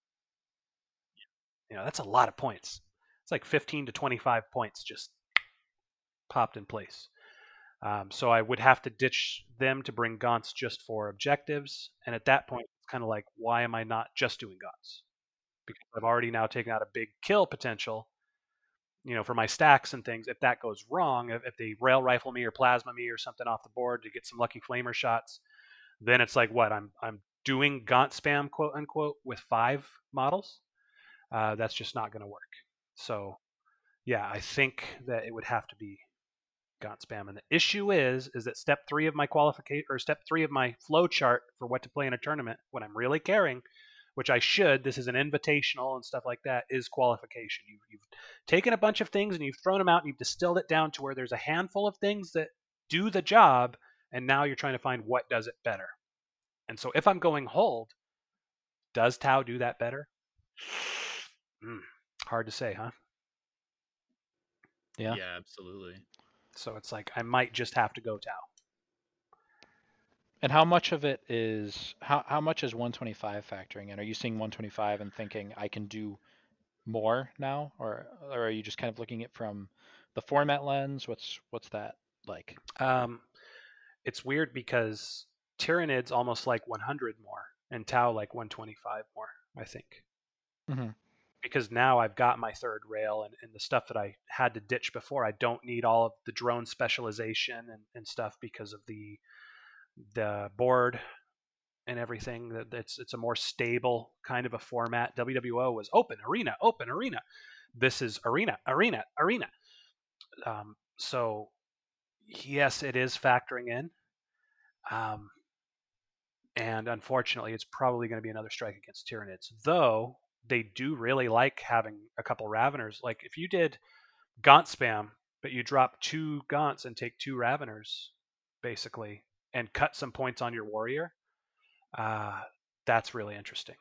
S3: You know, that's a lot of points. It's like fifteen to twenty-five points just popped in place. Um, so I would have to ditch them to bring Gaunts just for objectives. And at that point, It's kind of like, why am I not just doing guns? Because I've already now taken out a big kill potential, you know, for my stacks and things. If that goes wrong, if, if they rail rifle me or plasma me or something off the board to get some lucky flamer shots, then it's like, what, I'm I'm doing gaunt spam, quote unquote, with five models. Uh, that's just not going to work. So yeah, I think that it would have to be gaunt spam. And the issue is, is that step three of my qualification or step three of my flow chart for what to play in a tournament, when I'm really caring, which I should, this is an invitational and stuff like that, is qualification. You've, you've taken a bunch of things and you've thrown them out and you've distilled it down to where there's a handful of things that do the job, and now you're trying to find what does it better. And so if I'm going hold, does Tau do that better? Mm, hard to say, huh?
S2: Yeah.
S1: Yeah, absolutely.
S3: So it's like I might just have to go Tau.
S2: And how much of it is how how much is one twenty-five factoring in? Are you seeing one twenty-five and thinking I can do more now, or or are you just kind of looking at it from the format lens? What's what's that like?
S3: Um, it's weird because Tyranids almost like one hundred more, and Tau like one twenty-five more, I think.
S2: Mm-hmm.
S3: Because now I've got my third rail, and, and the stuff that I had to ditch before, I don't need all of the drone specialization and, and stuff because of the the board and everything. That it's it's a more stable kind of a format. W W O was open arena, open arena. This is arena, arena, arena. Um, so yes, it is factoring in. Um, and unfortunately, it's probably going to be another strike against Tyranids, though they do really like having a couple Raveners. Like if you did Gaunt spam, but you drop two Gaunts and take two Raveners, basically, and cut some points on your warrior, uh, that's really interesting.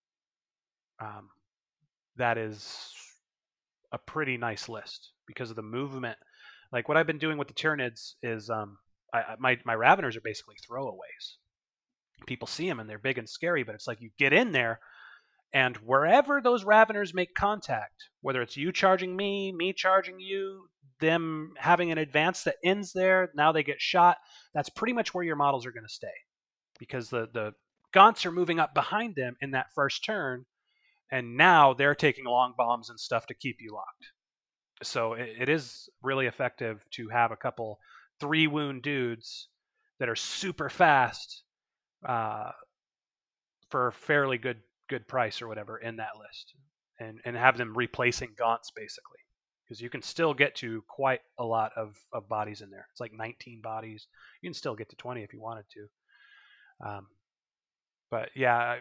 S3: Um, that is a pretty nice list because of the movement. Like what I've been doing with the Tyranids is um, I, my my Raveners are basically throwaways. People see them and they're big and scary, but it's like you get in there, and wherever those Raveners make contact, whether it's you charging me, me charging you, them having an advance that ends there, now they get shot, that's pretty much where your models are going to stay. Because the, the Gaunts are moving up behind them in that first turn, and now they're taking long bombs and stuff to keep you locked. So it, it is really effective to have a couple three wound dudes that are super fast uh, for fairly good good price or whatever in that list, and and have them replacing Gaunts basically, because you can still get to quite a lot of, of bodies in there. It's like nineteen bodies. You can still get to twenty if you wanted to. Um, but yeah,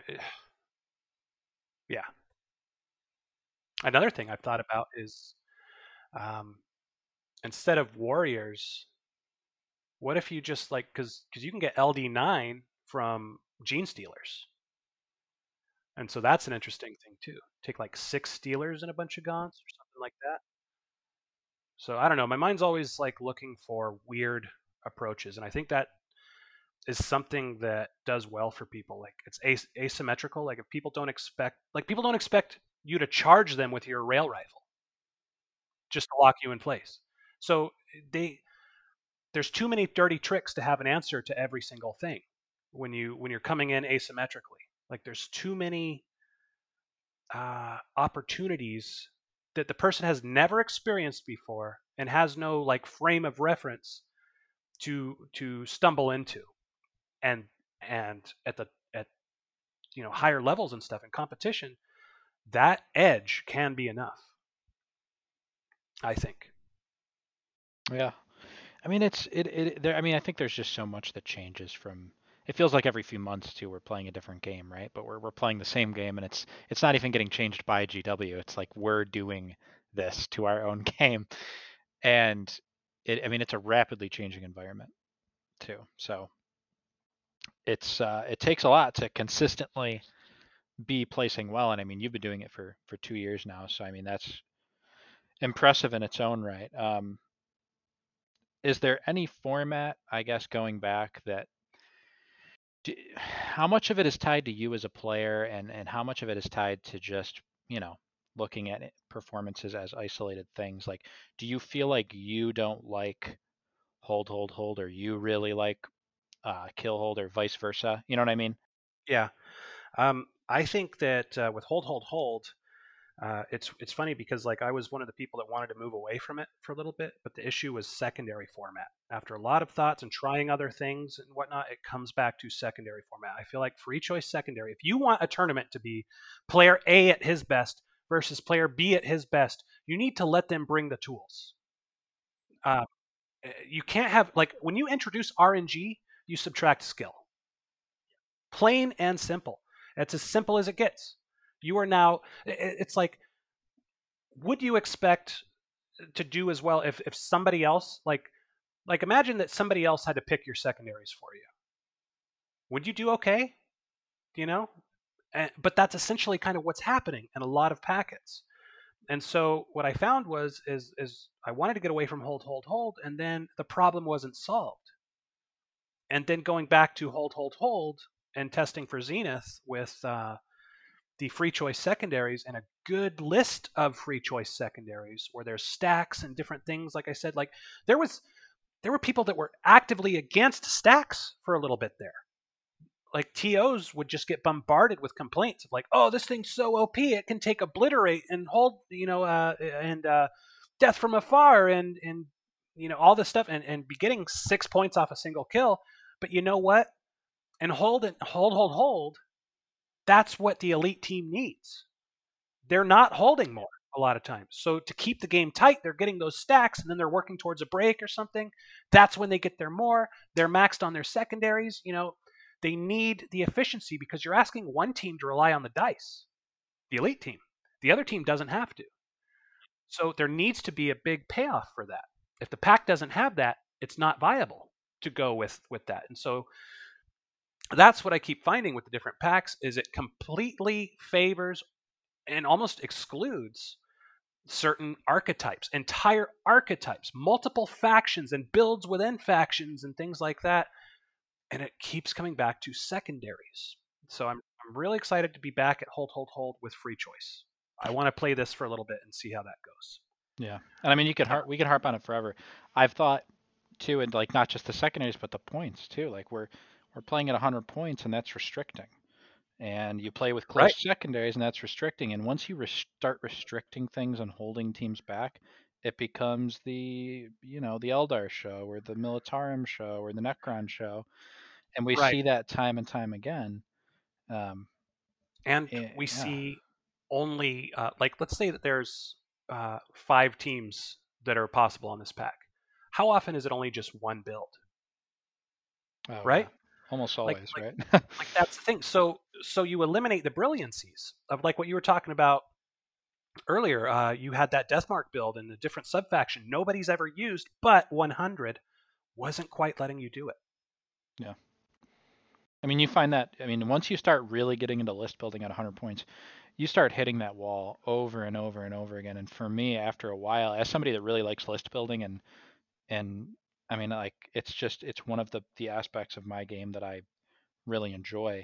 S3: yeah. Another thing I've thought about is um, instead of warriors, what if you just like because because you can get L D nine from Gene Stealers. And so that's an interesting thing too. Take like six Stealers and a bunch of Gaunts or something like that. So I don't know. My mind's always like looking for weird approaches, and I think that is something that does well for people. Like it's as- asymmetrical. Like if people don't expect, like people don't expect you to charge them with your rail rifle just to lock you in place. So they there's too many dirty tricks to have an answer to every single thing when you when you're coming in asymmetrically. Like there's too many uh, opportunities that the person has never experienced before and has no like frame of reference to to stumble into. And and at the at you know higher levels and stuff in competition, that edge can be enough, I think.
S2: Yeah. I mean, it's it, it there. I mean, I think there's just so much that changes from. It feels like every few months too, we're playing a different game, right? But we're we're playing the same game, and it's it's not even getting changed by G W. It's like we're doing this to our own game, and it. I mean, it's a rapidly changing environment too. So it's uh, it takes a lot to consistently be placing well, and I mean, you've been doing it for for two years now, so I mean, that's impressive in its own right. Um, is there any format, I guess, going back that do, how much of it is tied to you as a player, and and how much of it is tied to just you know looking at it, performances as isolated things? Like, do you feel like you don't like hold hold hold, or you really like uh, kill hold, or vice versa? You know what I mean?
S3: Yeah. Um, I think that uh, with hold, hold, hold, uh, it's it's funny because like I was one of the people that wanted to move away from it for a little bit, but the issue was secondary format. After a lot of thoughts and trying other things and whatnot, it comes back to secondary format. I feel like free choice secondary. If you want a tournament to be player A at his best versus player B at his best, you need to let them bring the tools. Uh, you can't have like when you introduce R N G, you subtract skill. Plain and simple. It's as simple as it gets. You are now, it's like, would you expect to do as well if, if somebody else, like, like imagine that somebody else had to pick your secondaries for you. Would you do okay? You know? And, but that's essentially kind of what's happening in a lot of packets. And so what I found was, is, is I wanted to get away from hold, hold, hold, and then the problem wasn't solved. And then going back to hold, hold, hold, and testing for Zenith with uh, the free choice secondaries and a good list of free choice secondaries where there's stacks and different things. Like I said, like there was, there were people that were actively against stacks for a little bit there. Like T Os would just get bombarded with complaints of like, oh, this thing's so O P, it can take obliterate and hold, you know, uh, and uh, death from afar and, and, you know, all this stuff and, and be getting six points off a single kill. But you know what? And hold it, hold, hold, hold. That's what the elite team needs. They're not holding more a lot of times. So to keep the game tight, they're getting those stacks and then they're working towards a break or something. That's when they get their more. They're maxed on their secondaries. You know, they need the efficiency because you're asking one team to rely on the dice, the elite team. The other team doesn't have to. So there needs to be a big payoff for that. If the pack doesn't have that, it's not viable to go with, with that. And so that's what I keep finding with the different packs is it completely favors and almost excludes certain archetypes, entire archetypes, multiple factions and builds within factions and things like that. And it keeps coming back to secondaries. So I'm, I'm really excited to be back at Hold, Hold, Hold with free choice. I want to play this for a little bit and see how that goes.
S2: Yeah. And I mean, you could harp, we could harp on it forever. I've thought too, and like not just the secondaries, but the points too. Like we're, we're playing at one hundred points and that's restricting. And you play with close
S3: Right.
S2: secondaries and that's restricting. And once you res- start restricting things and holding teams back, it becomes the, you know, the Eldar show or the Militarum show or the Necron show. And we
S3: Right.
S2: see that time and time again. Um,
S3: And
S2: eh,
S3: we
S2: yeah.
S3: see only, uh, like, let's say that there's uh, five teams that are possible on this pack. How often is it only just one build?
S2: Oh,
S3: Right?
S2: yeah. Almost
S3: Like,
S2: always,
S3: like,
S2: right?
S3: like that's the thing. So, so you eliminate the brilliancies of like what you were talking about earlier. Uh, you had that Deathmark build and the different subfaction nobody's ever used, but one hundred wasn't quite letting you do it.
S2: Yeah. I mean, you find that, I mean, once you start really getting into list building at one hundred points, you start hitting that wall over and over and over again. And for me, after a while, as somebody that really likes list building and, and I mean, like, it's just, it's one of the, the aspects of my game that I really enjoy.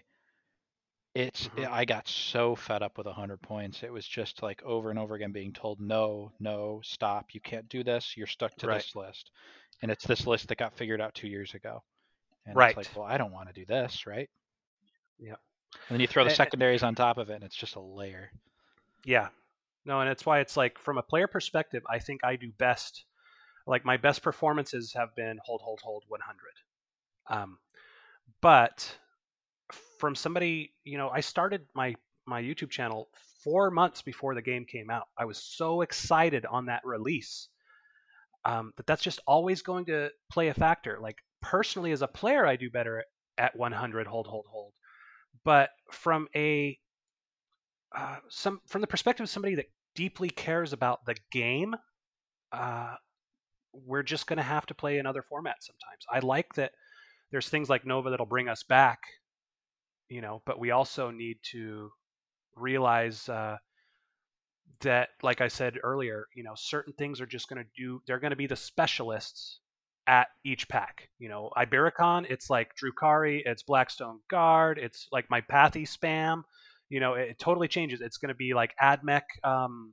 S2: It's,
S3: Mm-hmm.
S2: I got so fed up with one hundred points. It was just like over and over again being told, no, no, stop. You can't do this. You're stuck to
S3: Right.
S2: this list. And it's this list that got figured out two years ago. And
S3: Right.
S2: it's like, well, I don't want to do this, right?
S3: Yeah.
S2: And then you throw the
S3: And,
S2: secondaries on top of it, and it's just a layer.
S3: yeah. No, and it's why it's like from a player perspective, I think I do best. Like my best performances have been hold, hold, hold one hundred. Um, but from somebody, you know, I started my my YouTube channel four months before the game came out. I was so excited on that release um, that that's just always going to play a factor. Like personally, as a player, I do better at one hundred hold, hold, hold. But from a uh, some from the perspective of somebody that deeply cares about the game, uh, we're just going to have to play in other formats sometimes. I like that there's things like Nova that'll bring us back, you know, but we also need to realize uh, that, like I said earlier, you know, certain things are just going to do, they're going to be the specialists at each pack. You know, Ibericon, it's like Drukhari, it's Blackstone Guard, it's like my Pathy spam. You know, it, it totally changes. It's going to be like Admech, um,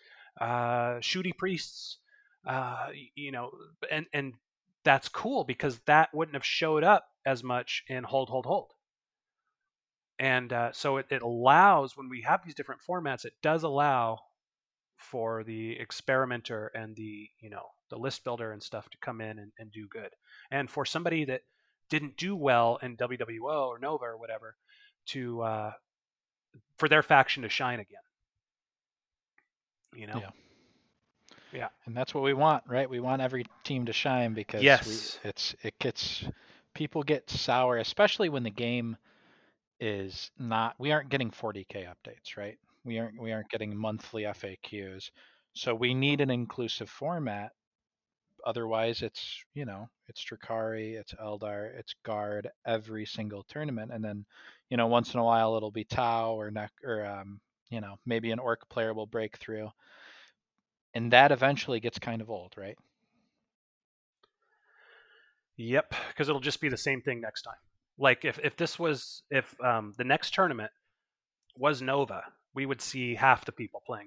S3: uh, Shooty Priests, uh, you know, and, and that's cool because that wouldn't have showed up as much in Hold, Hold, Hold. And uh, so it, it allows, when we have these different formats, it does allow for the experimenter and the, you know, the list builder and stuff to come in and, and do good. And for somebody that didn't do well in W W O or Nova or whatever, to uh, for their faction to shine again. You know?
S2: Yeah.
S3: Yeah.
S2: And that's what we want, right? We want every team to shine because
S3: yes.
S2: we, it's it gets people get sour, especially when the game is not. We aren't getting forty K updates, right? We aren't we aren't getting monthly F A Qs. So we need an inclusive format. Otherwise, it's you know it's Drakari, it's Eldar, it's Guard every single tournament, and then you know once in a while it'll be Tau or Neck or um, you know maybe an Orc player will break through, and that eventually gets kind of old, right?
S3: Yep, because it'll just be the same thing next time. Like if, if this was if um, the next tournament was Nova, we would see half the people playing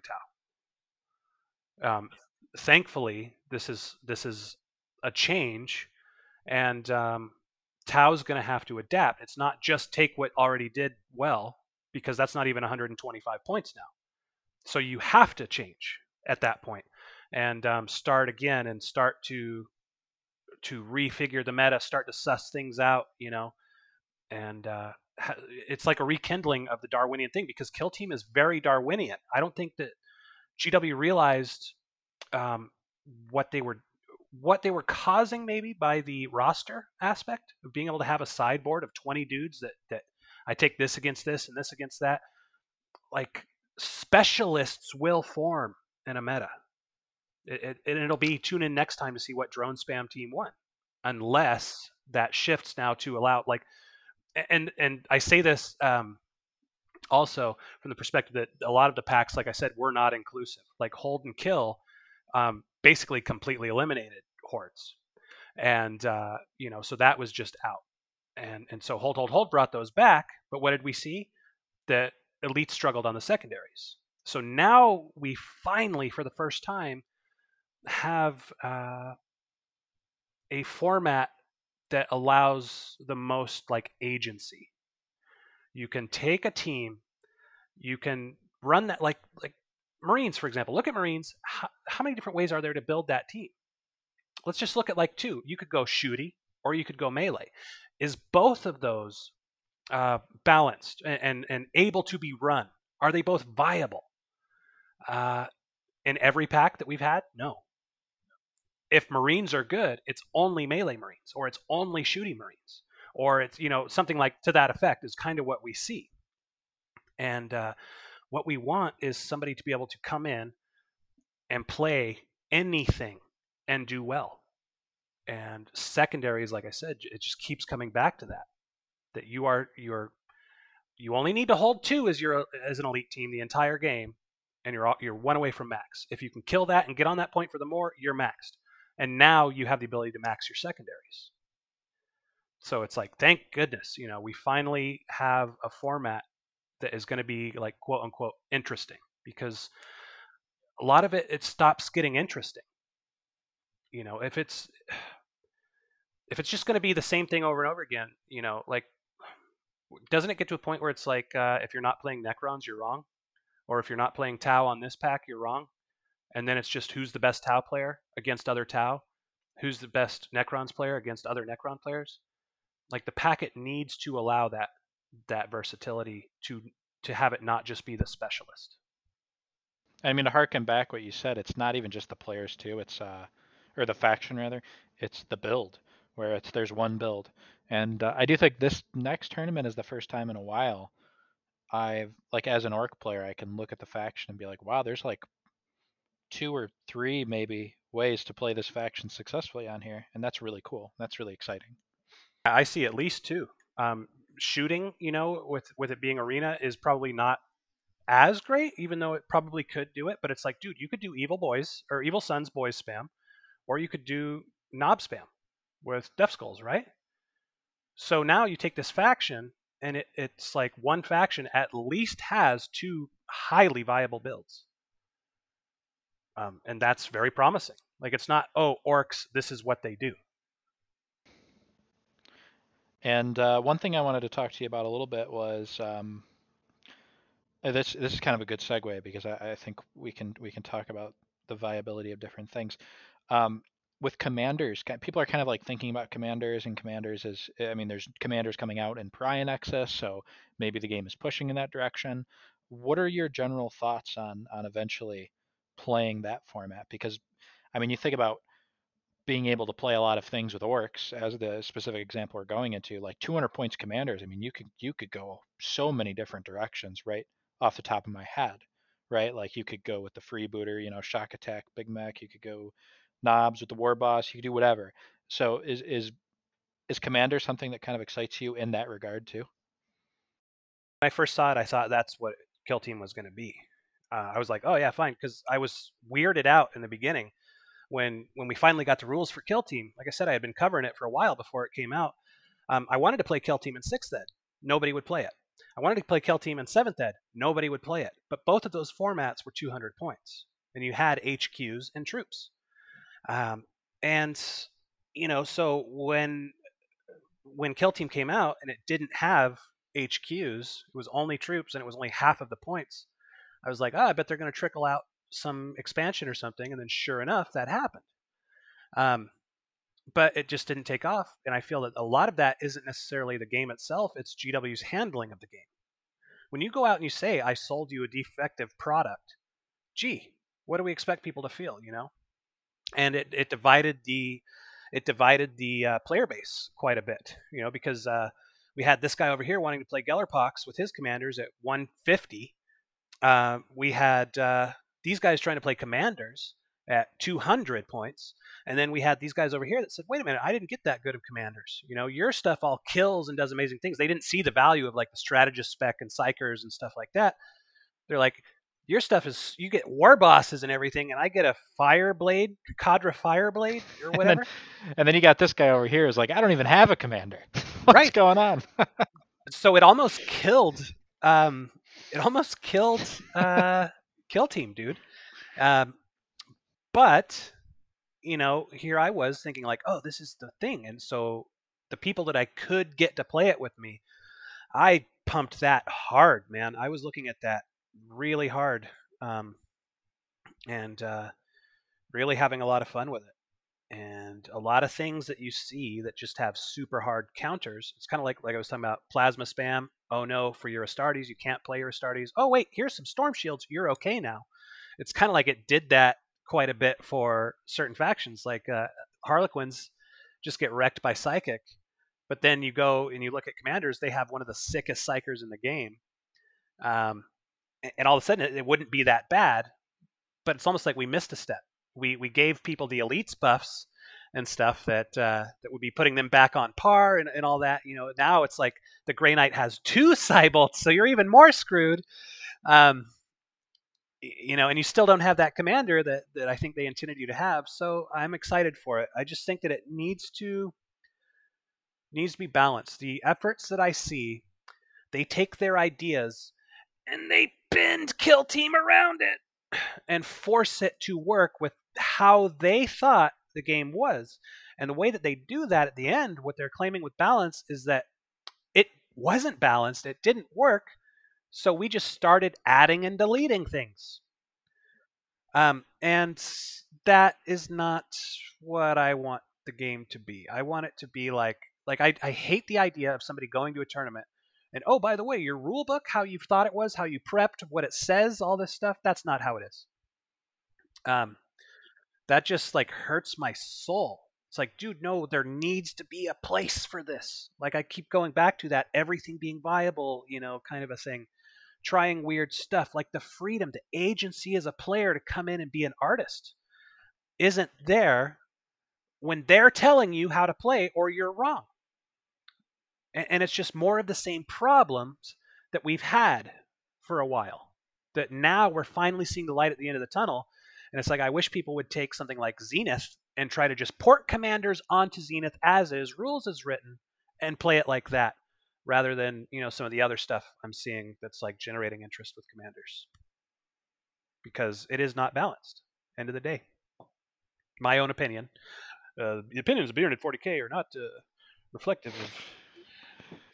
S3: Tau. Um, thankfully, this is this is a change, and um, Tau's going to have to adapt. It's not just take what already did well, because that's not even one hundred twenty-five points now. So you have to change at that point and um, start again and start to to refigure the meta, start to suss things out, you know, and uh, it's like a rekindling of the Darwinian thing, because Kill Team is very Darwinian. I don't think that G W realized um, what they were what they were causing, maybe by the roster aspect of being able to have a sideboard of twenty dudes that that I take this against this and this against that. Like specialists will form in a meta. It, it, and it'll be tune in next time to see what drone spam team won, unless that shifts now to allow like, and and I say this um, also from the perspective that a lot of the packs, like I said, were not inclusive. Like Hold and Kill, um, basically completely eliminated hordes, and uh, you know, so that was just out, and and so Hold Hold Hold brought those back. But what did we see? That Elite struggled on the secondaries. So now we finally, for the first time, have uh, a format that allows the most like agency. You can take a team, you can run that like like Marines, for example. Look at Marines. How, how many different ways are there to build that team? Let's just look at like two. You could go shooty or you could go melee. Is both of those uh, balanced and, and and able to be run? Are they both viable? Uh, in every pack that we've had, no. If Marines are good, it's only melee Marines, or it's only shooting Marines, or it's, you know, something like to that effect is kind of what we see. And uh, what we want is somebody to be able to come in and play anything and do well. And secondaries, like I said, it just keeps coming back to that. That you are you're you only need to hold two as your as an elite team the entire game, and you're you're one away from max. If you can kill that and get on that point for the more, you're maxed. And now you have the ability to max your secondaries. So it's like, thank goodness, you know, we finally have a format that is going to be like quote unquote interesting, because a lot of it, it stops getting interesting. You know, if it's if it's just going to be the same thing over and over again, you know, like, doesn't it get to a point where it's like, uh, if you're not playing Necrons, you're wrong, or if you're not playing Tau on this pack, you're wrong, and then it's just who's the best Tau player against other Tau, who's the best Necrons player against other Necron players. Like the packet needs to allow that that versatility to to have it not just be the specialist.
S2: I mean, to harken back what you said, it's not even just the players too. It's uh, or the faction rather. It's the build, where it's there's one build, and uh, I do think this next tournament is the first time in a while I've like as an orc player I can look at the faction and be like, wow, there's like two or three maybe ways to play this faction successfully on here, and that's really cool. That's really exciting.
S3: I see at least two. Um, shooting, you know, with with it being arena is probably not as great, even though it probably could do it. But it's like, dude, you could do Evil Boys or Evil Sons Boys spam, or you could do Knob spam with Death Skulls, right? So now you take this faction, and it, it's like one faction at least has two highly viable builds. Um, and that's very promising. Like, it's not, oh, orcs, this is what they do.
S2: And uh, one thing I wanted to talk to you about a little bit was um, uh, this. This is kind of a good segue because I, I think we can we can talk about the viability of different things. Um, with commanders, ki- people are kind of like thinking about commanders, and commanders is, I mean, there's commanders coming out in Pariah Nexus, so maybe the game is pushing in that direction. What are your general thoughts on on eventually playing that format? Because I mean, you think about being able to play a lot of things with orcs, as the specific example we're going into, like two hundred points commanders. I mean, you could you could go so many different directions, right? Off the top of my head, right? Like you could go with the freebooter, you know, shock attack, Big Mac. You could go knobs with the war boss. You could do whatever. So is is is commander something that kind of excites you in that regard too?
S3: When I first saw it, I thought that's what Kill Team was going to be. Uh, I was like, oh yeah, fine, because I was weirded out in the beginning when when we finally got the rules for Kill Team. Like I said, I had been covering it for a while before it came out. Um, I wanted to play Kill Team in sixth ed. Nobody would play it. I wanted to play Kill Team in seventh ed. Nobody would play it. But both of those formats were two hundred points, and you had H Qs and troops. Um, and you know, so when when Kill Team came out and it didn't have H Qs, it was only troops and it was only half of the points. I was like, oh, I bet they're going to trickle out some expansion or something. And then sure enough, that happened. Um, but it just didn't take off. And I feel that a lot of that isn't necessarily the game itself, it's G W's handling of the game. When you go out and you say, I sold you a defective product, gee, what do we expect people to feel, you know? And it, it divided the it divided the uh, player base quite a bit, you know, because uh, we had this guy over here wanting to play Gellerpox with his commanders at one fifty. Uh, we had uh, these guys trying to play commanders at two hundred points. And then we had these guys over here that said, wait a minute, I didn't get that good of commanders. You know, your stuff all kills and does amazing things. They didn't see the value of like the strategist spec and psychers and stuff like that. They're like, your stuff is, you get war bosses and everything, and I get a Fireblade, Cadra Fireblade, or
S2: And
S3: whatever.
S2: then, and then you got this guy over here who's like, I don't even have a commander. What's
S3: Right.
S2: going on?
S3: So it almost killed, um, it almost killed uh, Kill Team, dude. Um, but, you know, here I was thinking like, oh, this is the thing. And so the people that I could get to play it with me, I pumped that hard, man. I was looking at that really hard, um, and uh, really having a lot of fun with it. And a lot of things that you see that just have super hard counters. It's kind of like like I was talking about plasma spam. Oh no, for your Astartes, you can't play your Astartes. Oh wait, here's some storm shields. You're okay now. It's kind of like it did that quite a bit for certain factions, like uh, Harlequins just get wrecked by Psychic. But then you go and you look at Commanders, they have one of the sickest Psychers in the game. Um, and all of a sudden, it, it wouldn't be that bad. But it's almost like we missed a step. We we gave people the elites buffs and stuff that uh, that would be putting them back on par and, and all that. You know, now it's like the Grey Knight has two Cybolts, so you're even more screwed. Um, you know, and you still don't have that commander that, that I think they intended you to have. So I'm excited for it. I just think that it needs to needs to be balanced. The efforts that I see, they take their ideas and they bend Kill Team around it and force it to work with how they thought the game was. And the way that they do that at the end, what they're claiming with balance is that it wasn't balanced, it didn't work, so we just started adding and deleting things. Um, and that is not what I want the game to be. I want it to be like, like I, I hate the idea of somebody going to a tournament and, oh, by the way, your rule book, how you thought it was, how you prepped, what it says, all this stuff, that's not how it is. Um, that just like hurts my soul. It's like, dude, no, there needs to be a place for this. Like I keep going back to that, everything being viable, you know, kind of a thing. Trying weird stuff, like the freedom, the agency as a player to come in and be an artist isn't there when they're telling you how to play or you're wrong. And, and it's just more of the same problems that we've had for a while, that now we're finally seeing the light at the end of the tunnel. And it's like, I wish people would take something like Zenith and try to just port commanders onto Zenith as is, rules as written, and play it like that, rather than, you know, some of the other stuff I'm seeing that's like generating interest with commanders. Because it is not balanced, end of the day. My own opinion. Uh, the opinions of Beard at forty K are not uh, reflective of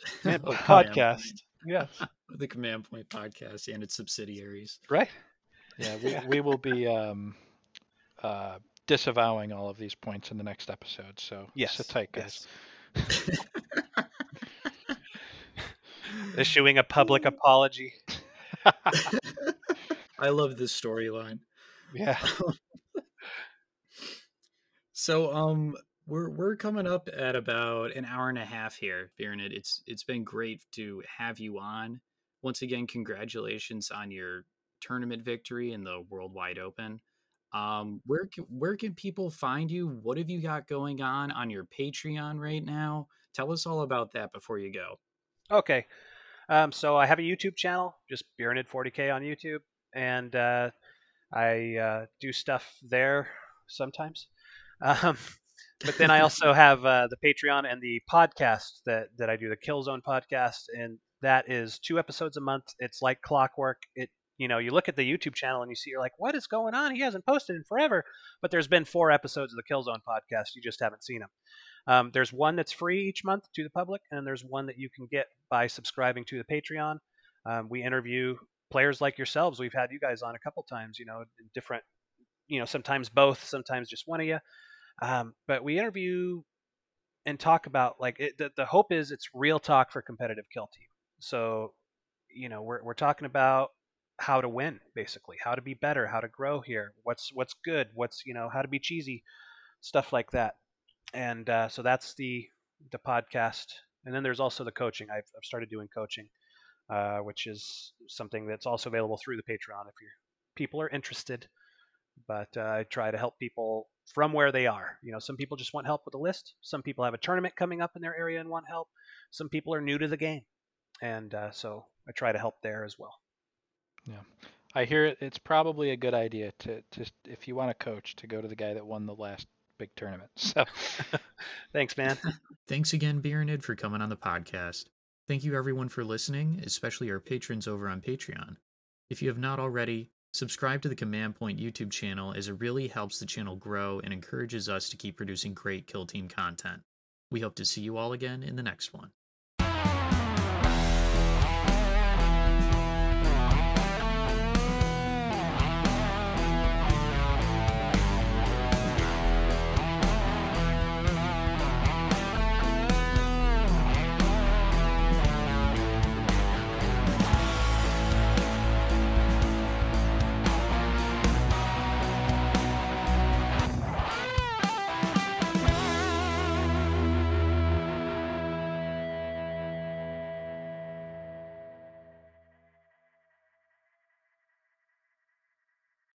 S3: Command Point
S1: Command
S3: Podcast.
S1: Point.
S3: Yes.
S1: The Command Point Podcast and its subsidiaries.
S3: Right.
S2: Yeah, we, we will be um, uh, disavowing all of these points in the next episode. So
S3: Yes.
S2: sit tight, guys.
S3: Yes. Issuing a public apology.
S1: I love this storyline.
S3: Yeah.
S1: So um we're we're coming up at about an hour and a half here, Bernard. It's it's been great to have you on. Once again, congratulations on your tournament victory in the Worldwide Open. Um, where can, where can people find you? What have you got going on on your Patreon right now? Tell us all about that before you go.
S3: Okay. Um, so I have a YouTube channel, just Byrnid forty K on YouTube, and uh, I uh, do stuff there sometimes. Um, but then I also have uh, the Patreon and the podcast that that I do, the Killzone podcast, and that is two episodes a month. It's like clockwork. It you know, you look at the YouTube channel and you see, you're like, what is going on? He hasn't posted in forever. But there's been four episodes of the Killzone podcast. You just haven't seen them. Um, there's one that's free each month to the public, and there's one that you can get by subscribing to the Patreon. Um, we interview players like yourselves. We've had you guys on a couple times, you know, different, you know, sometimes both, sometimes just one of you. Um, but we interview and talk about, like, it, the, the hope is it's real talk for competitive kill team. So, you know, we're we're talking about how to win, basically, how to be better, how to grow here, what's what's good, what's, you know, how to be cheesy, stuff like that. And uh, so that's the the podcast. And then there's also the coaching. I've, I've started doing coaching, uh, which is something that's also available through the Patreon if your people are interested. But uh, I try to help people from where they are. You know, some people just want help with a list. Some people have a tournament coming up in their area and want help. Some people are new to the game. And uh, so I try to help there as well.
S2: Yeah, I hear it. It's probably a good idea to just, if you want a coach, to go to the guy that won the last big tournament. So
S3: thanks, man.
S1: Thanks again, Byrnid, for coming on the podcast. Thank you everyone for listening, especially our patrons over on Patreon. If you have not already, subscribe to the Command Point YouTube channel, as it really helps the channel grow and encourages us to keep producing great Kill Team content. We hope to see you all again in the next one.